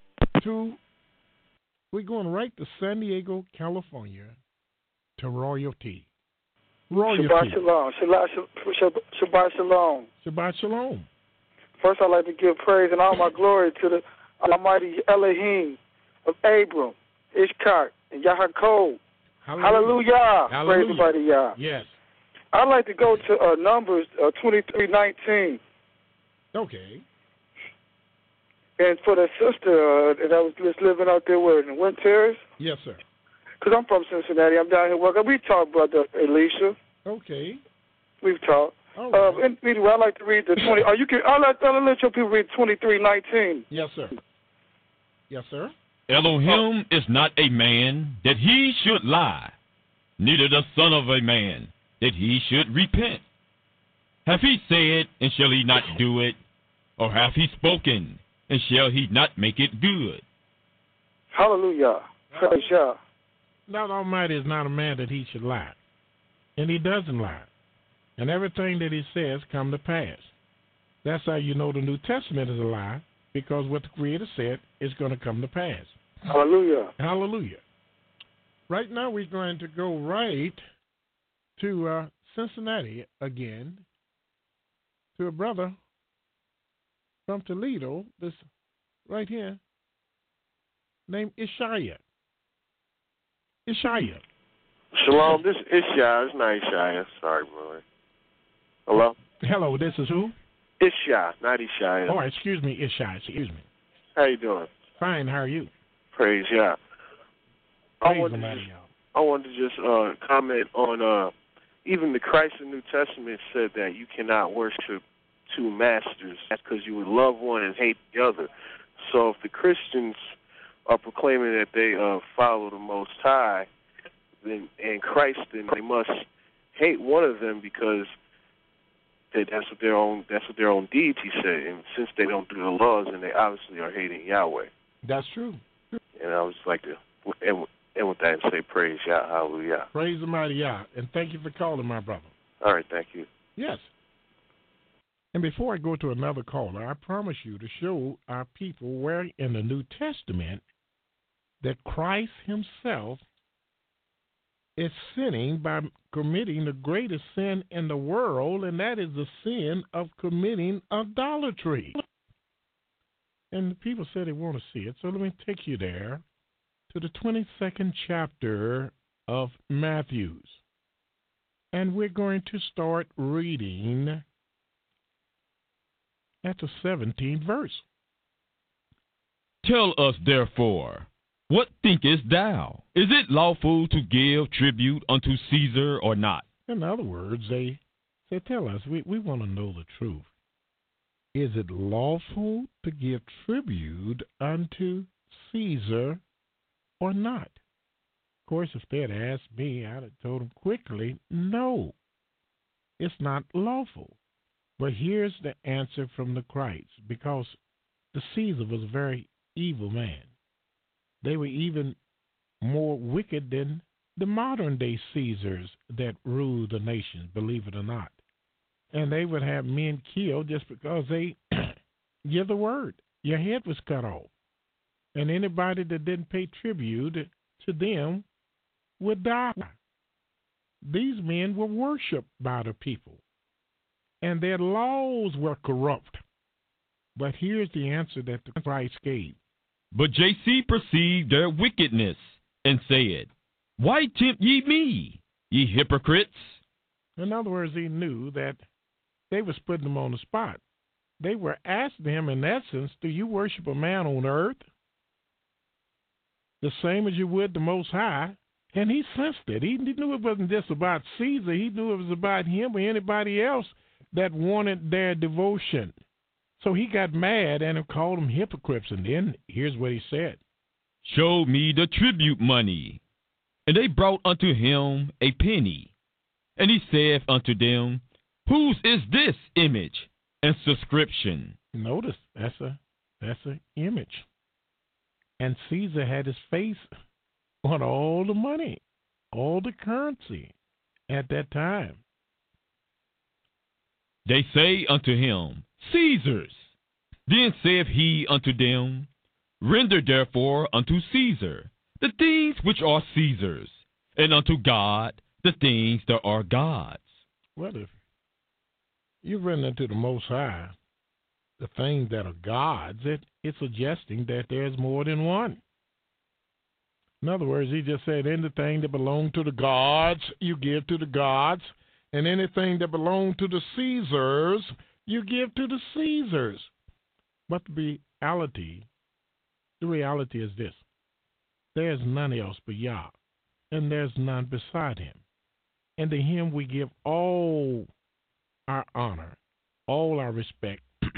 we're going right to San Diego, California, to Royalty. Shabbat shalom. Shabbat shalom. Shabbat shalom. First, I'd like to give praise and all my glory to the Almighty Elohim of Abram, Ishkak, and Yaakov. Hallelujah. Praise the mighty Yah. Yes. I'd like to go to Numbers 23:19. Okay. And for the sister that was just living out there in the Wind Terrace. Yes, sir. Because I'm from Cincinnati. I'm down here working. We talked, Brother Elisha. Okay. We've talked. Right. Anyway, I'd like to read the 20. I'll let your people read 23:19. Yes, sir. Yes, sir. Elohim is not a man that he should lie, neither the son of a man that he should repent. Hath he said, and shall he not do it? Or hath he spoken, and shall he not make it good? Hallelujah. Praise Yah. God Almighty is not a man that he should lie, and he doesn't lie. And everything that he says come to pass. That's how you know the New Testament is a lie, because what the Creator said is going to come to pass. Hallelujah. Hallelujah. Right now we're going to go right to Cincinnati again, to a brother from Toledo, this right here, named Ishaya. Ishaya. Shalom, this is Ishaya. It's not Ishaya. Sorry, brother. Hello? Hello, this is who? Ishaya, not Ishaya. Oh, excuse me, Ishaya. Excuse me. How you doing? Fine, how are you? Praise Yah. I wanted to just comment on even the Christ in the New Testament said that you cannot worship two masters. That's because you would love one and hate the other. So if the Christians are proclaiming that they follow the Most High and Christ, then they must hate one of them because that's what their own deity said. And since they don't do the laws, then they obviously are hating Yahweh. That's true. And I would just like to end with that and say praise Yah, hallelujah. Praise the mighty Yah, and thank you for calling, my brother. All right, thank you. Yes. And before I go to another caller, I promise you to show our people where in the New Testament that Christ himself is sinning by committing the greatest sin in the world, and that is the sin of committing idolatry. And the people said they want to see it, so let me take you there to the 22nd chapter of Matthew. And we're going to start reading at the 17th verse. Tell us, therefore, what thinkest thou? Is it lawful to give tribute unto Caesar or not? In other words, they said, tell us, we want to know the truth. Is it lawful to give tribute unto Caesar or not? Of course, if they had asked me, I'd have told them quickly, no, it's not lawful. But here's the answer from the Christ, because the Caesar was a very evil man. They were even more wicked than the modern-day Caesars that ruled the nation, believe it or not. And they would have men killed just because they give the word. Your head was cut off. And anybody that didn't pay tribute to them would die. These men were worshipped by the people, and their laws were corrupt. But here's the answer that the Christ gave. But J.C. perceived their wickedness and said, Why tempt ye me, ye hypocrites? In other words, he knew that they was putting him on the spot. They were asking him, in essence, do you worship a man on earth the same as you would the Most High? And he sensed it. He knew it wasn't just about Caesar. He knew it was about him or anybody else that wanted their devotion. So he got mad and called them hypocrites. And then here's what he said. Show me the tribute money. And they brought unto him a penny. And he saith unto them, Whose is this image and subscription? Notice, that's an image. And Caesar had his face on all the money, all the currency at that time. They say unto him, Caesar's. Then saith he unto them, Render therefore unto Caesar the things which are Caesar's, and unto God the things that are God's. Well, if you render to the Most High the things that are God's, it's suggesting that there's more than one. In other words, he just said anything that belongs to the gods, you give to the gods, and anything that belongs to the Caesars, you give to the Caesars. But the reality is this. There's none else but Yah, and there's none beside him. And to him we give all our honor, all our respect,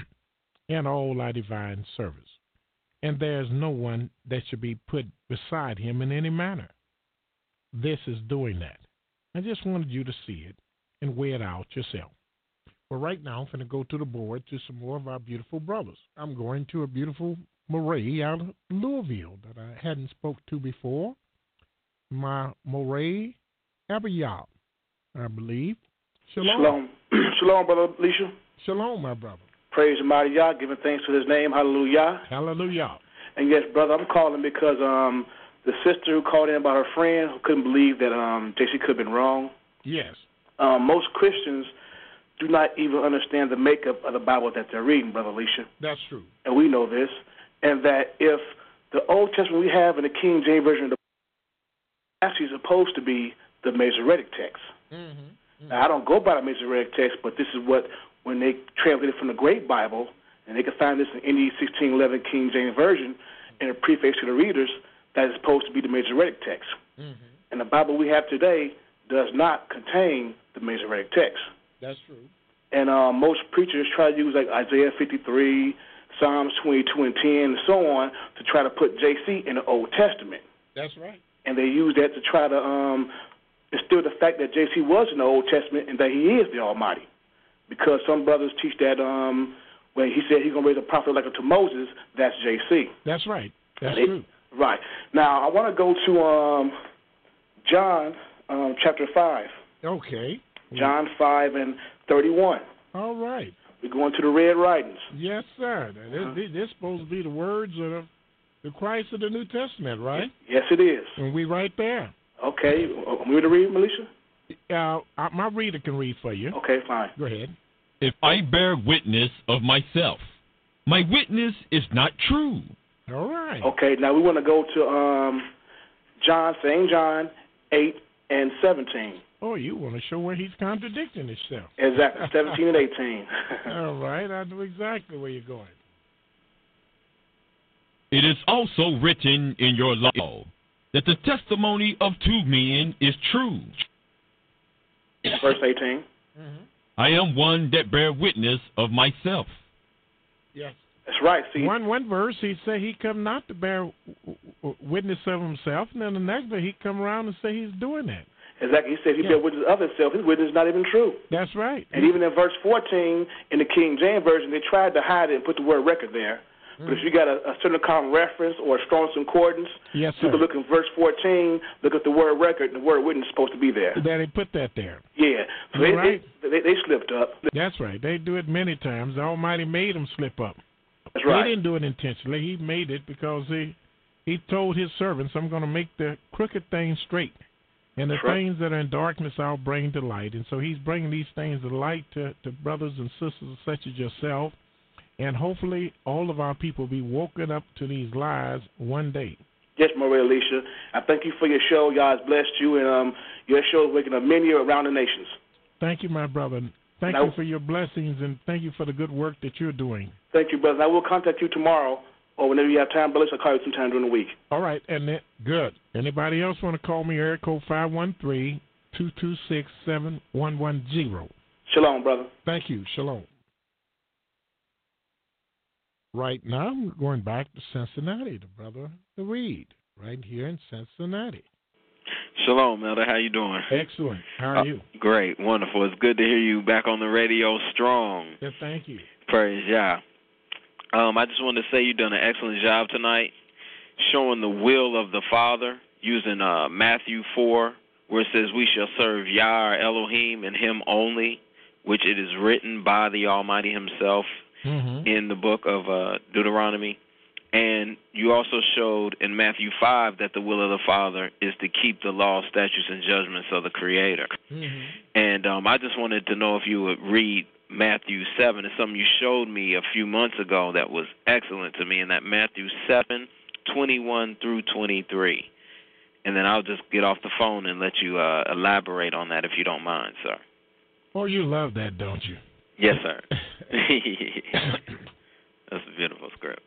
and all our divine service. And there's no one that should be put beside him in any manner. This is doing that. I just wanted you to see it and weigh it out yourself. Well, right now, I'm going to go to the board to some more of our beautiful brothers. I'm going to a beautiful Moray out of Louisville that I hadn't spoke to before. My Moray Abayab, I believe. Shalom. Shalom, Brother Elisha. Shalom, my brother. Praise the mighty Yah, giving thanks to his name. Hallelujah. Hallelujah. And yes, brother, I'm calling because the sister who called in about her friend who couldn't believe that JC could have been wrong. Yes. Most Christians do not even understand the makeup of the Bible that they're reading, Brother Elisha. That's true. And we know this. And that if the Old Testament we have in the King James Version of the Bible is actually supposed to be the Masoretic text. Mm-hmm. Now, I don't go by the Masoretic text, but this is what, when they translated from the Great Bible, and they can find this in NE 1611 King James Version, in a preface to the readers, that is supposed to be the Masoretic text. Mm-hmm. And the Bible we have today does not contain the Masoretic text. That's true. And most preachers try to use like Isaiah 53, Psalms 22 and 10, and so on, to try to put JC in the Old Testament. That's right. And they use that to try to instill the fact that JC was in the Old Testament and that he is the Almighty. Because some brothers teach that when he said he's going to raise a prophet like unto Moses, that's JC. That's right. That's true. Right. Now, I want to go to John chapter 5. Okay. John 5 and 31. All right. We're going to the red writings. Yes, sir. This is supposed to be the words of the Christ of the New Testament, right? Yes, it is. And we right there. Okay. Want me to read, Melisha? My reader can read for you. Okay, fine. Go ahead. If I bear witness of myself, my witness is not true. All right. Okay, now we want to go to St. John 8 and 17. Oh, you want to show where he's contradicting himself. Exactly, 17 and 18. All right, I know exactly where you're going. It is also written in your law that the testimony of two men is true. Verse 18. Mm-hmm. I am one that bear witness of myself. Yes. That's right. See, one verse he said he come not to bear witness of himself, and then the next verse he come around and say he's doing that. Exactly. He said he bear witness of himself. His witness is not even true. That's right. And even in verse 14 in the King James Version, they tried to hide it and put the word record there. But if you got a certain common reference or a strong concordance, you can look in verse 14, look at the word record, and the word witness is supposed to be there. They put that there. Yeah. So they slipped up. That's right. They do it many times. The Almighty made them slip up. That's right. He didn't do it intentionally. He made it because he told his servants, I'm going to make the crooked things straight. And the things that are in darkness I'll bring to light. And so he's bringing these things to light to brothers and sisters such as yourself. And hopefully all of our people will be woken up to these lies one day. Yes, Maria Alicia. I thank you for your show. God has blessed you. And your show is waking up many around the nations. Thank you, my brother. Thank you for your blessings, and thank you for the good work that you're doing. Thank you, brother. I will contact you tomorrow, or whenever you have time, brother. I'll call you sometime during the week. All right, and good. Anybody else want to call me? Area code 513-226-7110. Shalom, brother. Thank you. Shalom. Right now, we're going back to Cincinnati, to Brother Reed, right here in Cincinnati. Shalom, Elder. How you doing? Excellent. How are you? Great. Wonderful. It's good to hear you back on the radio strong. Yeah, thank you. Praise Yah. I just wanted to say you've done an excellent job tonight showing the will of the Father using Matthew 4, where it says, we shall serve Yah our Elohim and Him only, which it is written by the Almighty Himself in the book of Deuteronomy. And you also showed in Matthew 5 that the will of the Father is to keep the law, statutes, and judgments of the Creator. And I just wanted to know if you would read Matthew 7. It's something you showed me a few months ago that was excellent to me, in that Matthew 7, 21 through 23. And then I'll just get off the phone and let you elaborate on that if you don't mind, sir. Oh, you love that, don't you? Yes, sir. That's a beautiful script.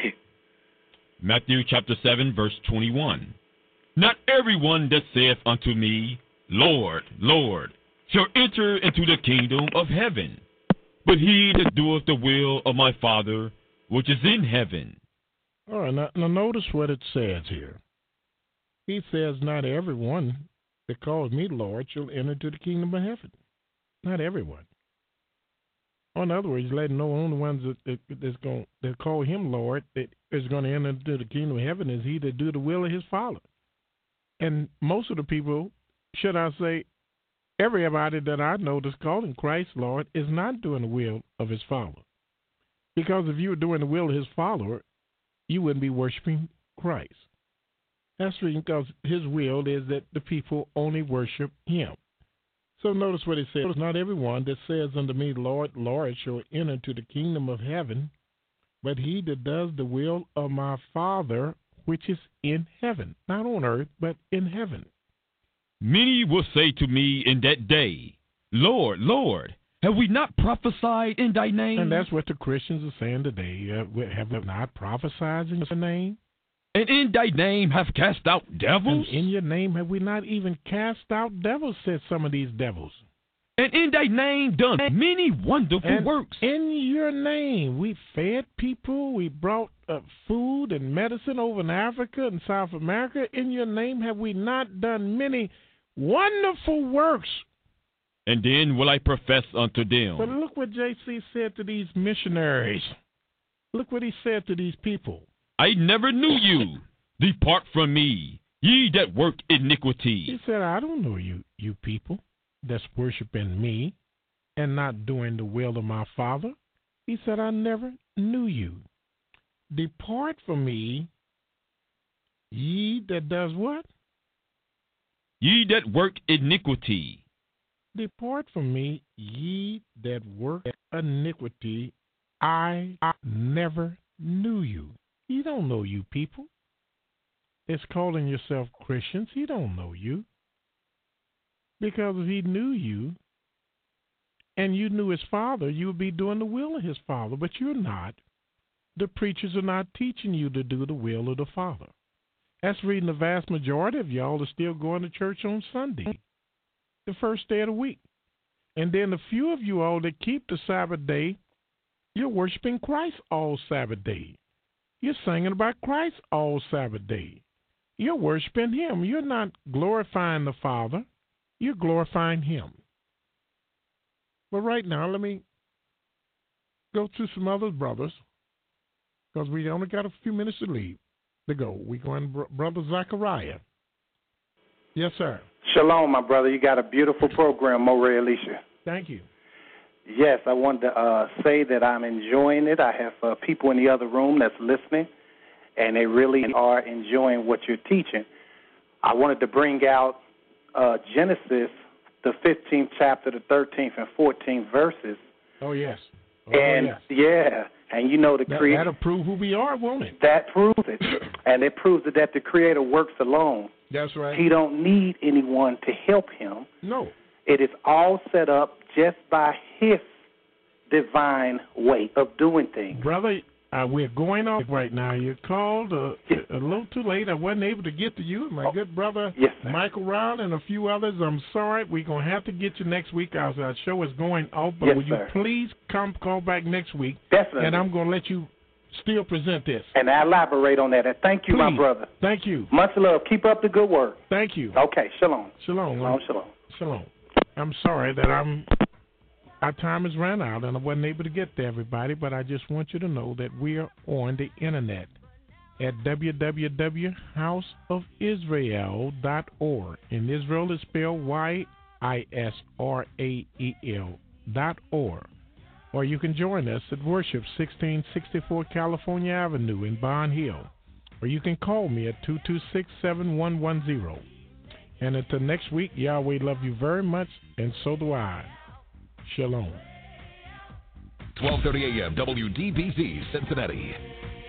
Matthew chapter 7, verse 21. Not everyone that saith unto me, Lord, Lord, shall enter into the kingdom of heaven, but he that doeth the will of my Father which is in heaven. All right, now notice what it says here. He says, not everyone that calls me Lord shall enter into the kingdom of heaven. Not everyone. In other words, letting know only ones that call him Lord that is going to enter into the kingdom of heaven is he that do the will of his Father. And most of the people, should I say, everybody that I know that's calling Christ Lord is not doing the will of his Father. Because if you were doing the will of his Father, you wouldn't be worshiping Christ. That's because his will is that the people only worship him. So notice what it says. Not everyone that says unto me, Lord, Lord, shall enter into the kingdom of heaven, but he that does the will of my Father which is in heaven. Not on earth, but in heaven. Many will say to me in that day, Lord, Lord, have we not prophesied in thy name? And that's what the Christians are saying today. Have we not prophesied in your name? And in thy name have cast out devils? And in your name have we not even cast out devils, said some of these devils. And in thy name done many wonderful works. In your name we fed people, we brought food and medicine over in Africa and South America. In your name have we not done many wonderful works. And then will I profess unto them. But look what J.C. said to these missionaries. Look what he said to these people. I never knew you. Depart from me, ye that work iniquity. He said, I don't know you people that's worshiping me and not doing the will of my Father. He said, I never knew you. Depart from me, ye that does what? Ye that work iniquity. Depart from me, ye that work iniquity. I never knew you. He don't know you people. It's calling yourself Christians. He don't know you. Because if he knew you and you knew his Father, you would be doing the will of his Father. But you're not. The preachers are not teaching you to do the will of the Father. That's reading the vast majority of y'all are still going to church on Sunday, the first day of the week. And then the few of you all that keep the Sabbath day You're worshiping Christ all Sabbath day. You're singing about Christ all Sabbath day. You're worshiping Him. You're not glorifying the Father. You're glorifying Him. But right now, let me go to some other brothers, because we only got a few minutes to go. We're going Brother Zachariah. Yes, sir. Shalom, my brother. You got a beautiful program, Moreh Elisha. Thank you. Yes, I wanted to say that I'm enjoying it. I have people in the other room that's listening, and they really are enjoying what you're teaching. I wanted to bring out Genesis, the 15th chapter, the 13th and 14th verses. Oh, yes. And, yes. And you know the Creator. That'll prove who we are, won't it? That proves it. And it proves that the Creator works alone. That's right. He don't need anyone to help him. No. It is all set up just by His divine way of doing things. Brother, we're going off right now. You called a little too late. I wasn't able to get to you. My good brother, Michael Rowell, and a few others. I'm sorry. We're going to have to get you next week. Our show is going off. But will you please call back next week? Definitely. And I'm going to let you still present this. And I elaborate on that. And thank you, my brother. Thank you. Much love. Keep up the good work. Thank you. Okay. Shalom. Shalom. Shalom. Shalom. I'm sorry that our time has run out and I wasn't able to get to everybody, but I just want you to know that we are on the internet at www.houseofisrael.org. And Israel is spelled YISRAEL.org. Or you can join us at Worship 1664 California Avenue in Bond Hill. Or you can call me at 226-7110. And until next week, Yahweh love you very much, and so do I. Shalom. 1230 a.m. WDBZ, Cincinnati.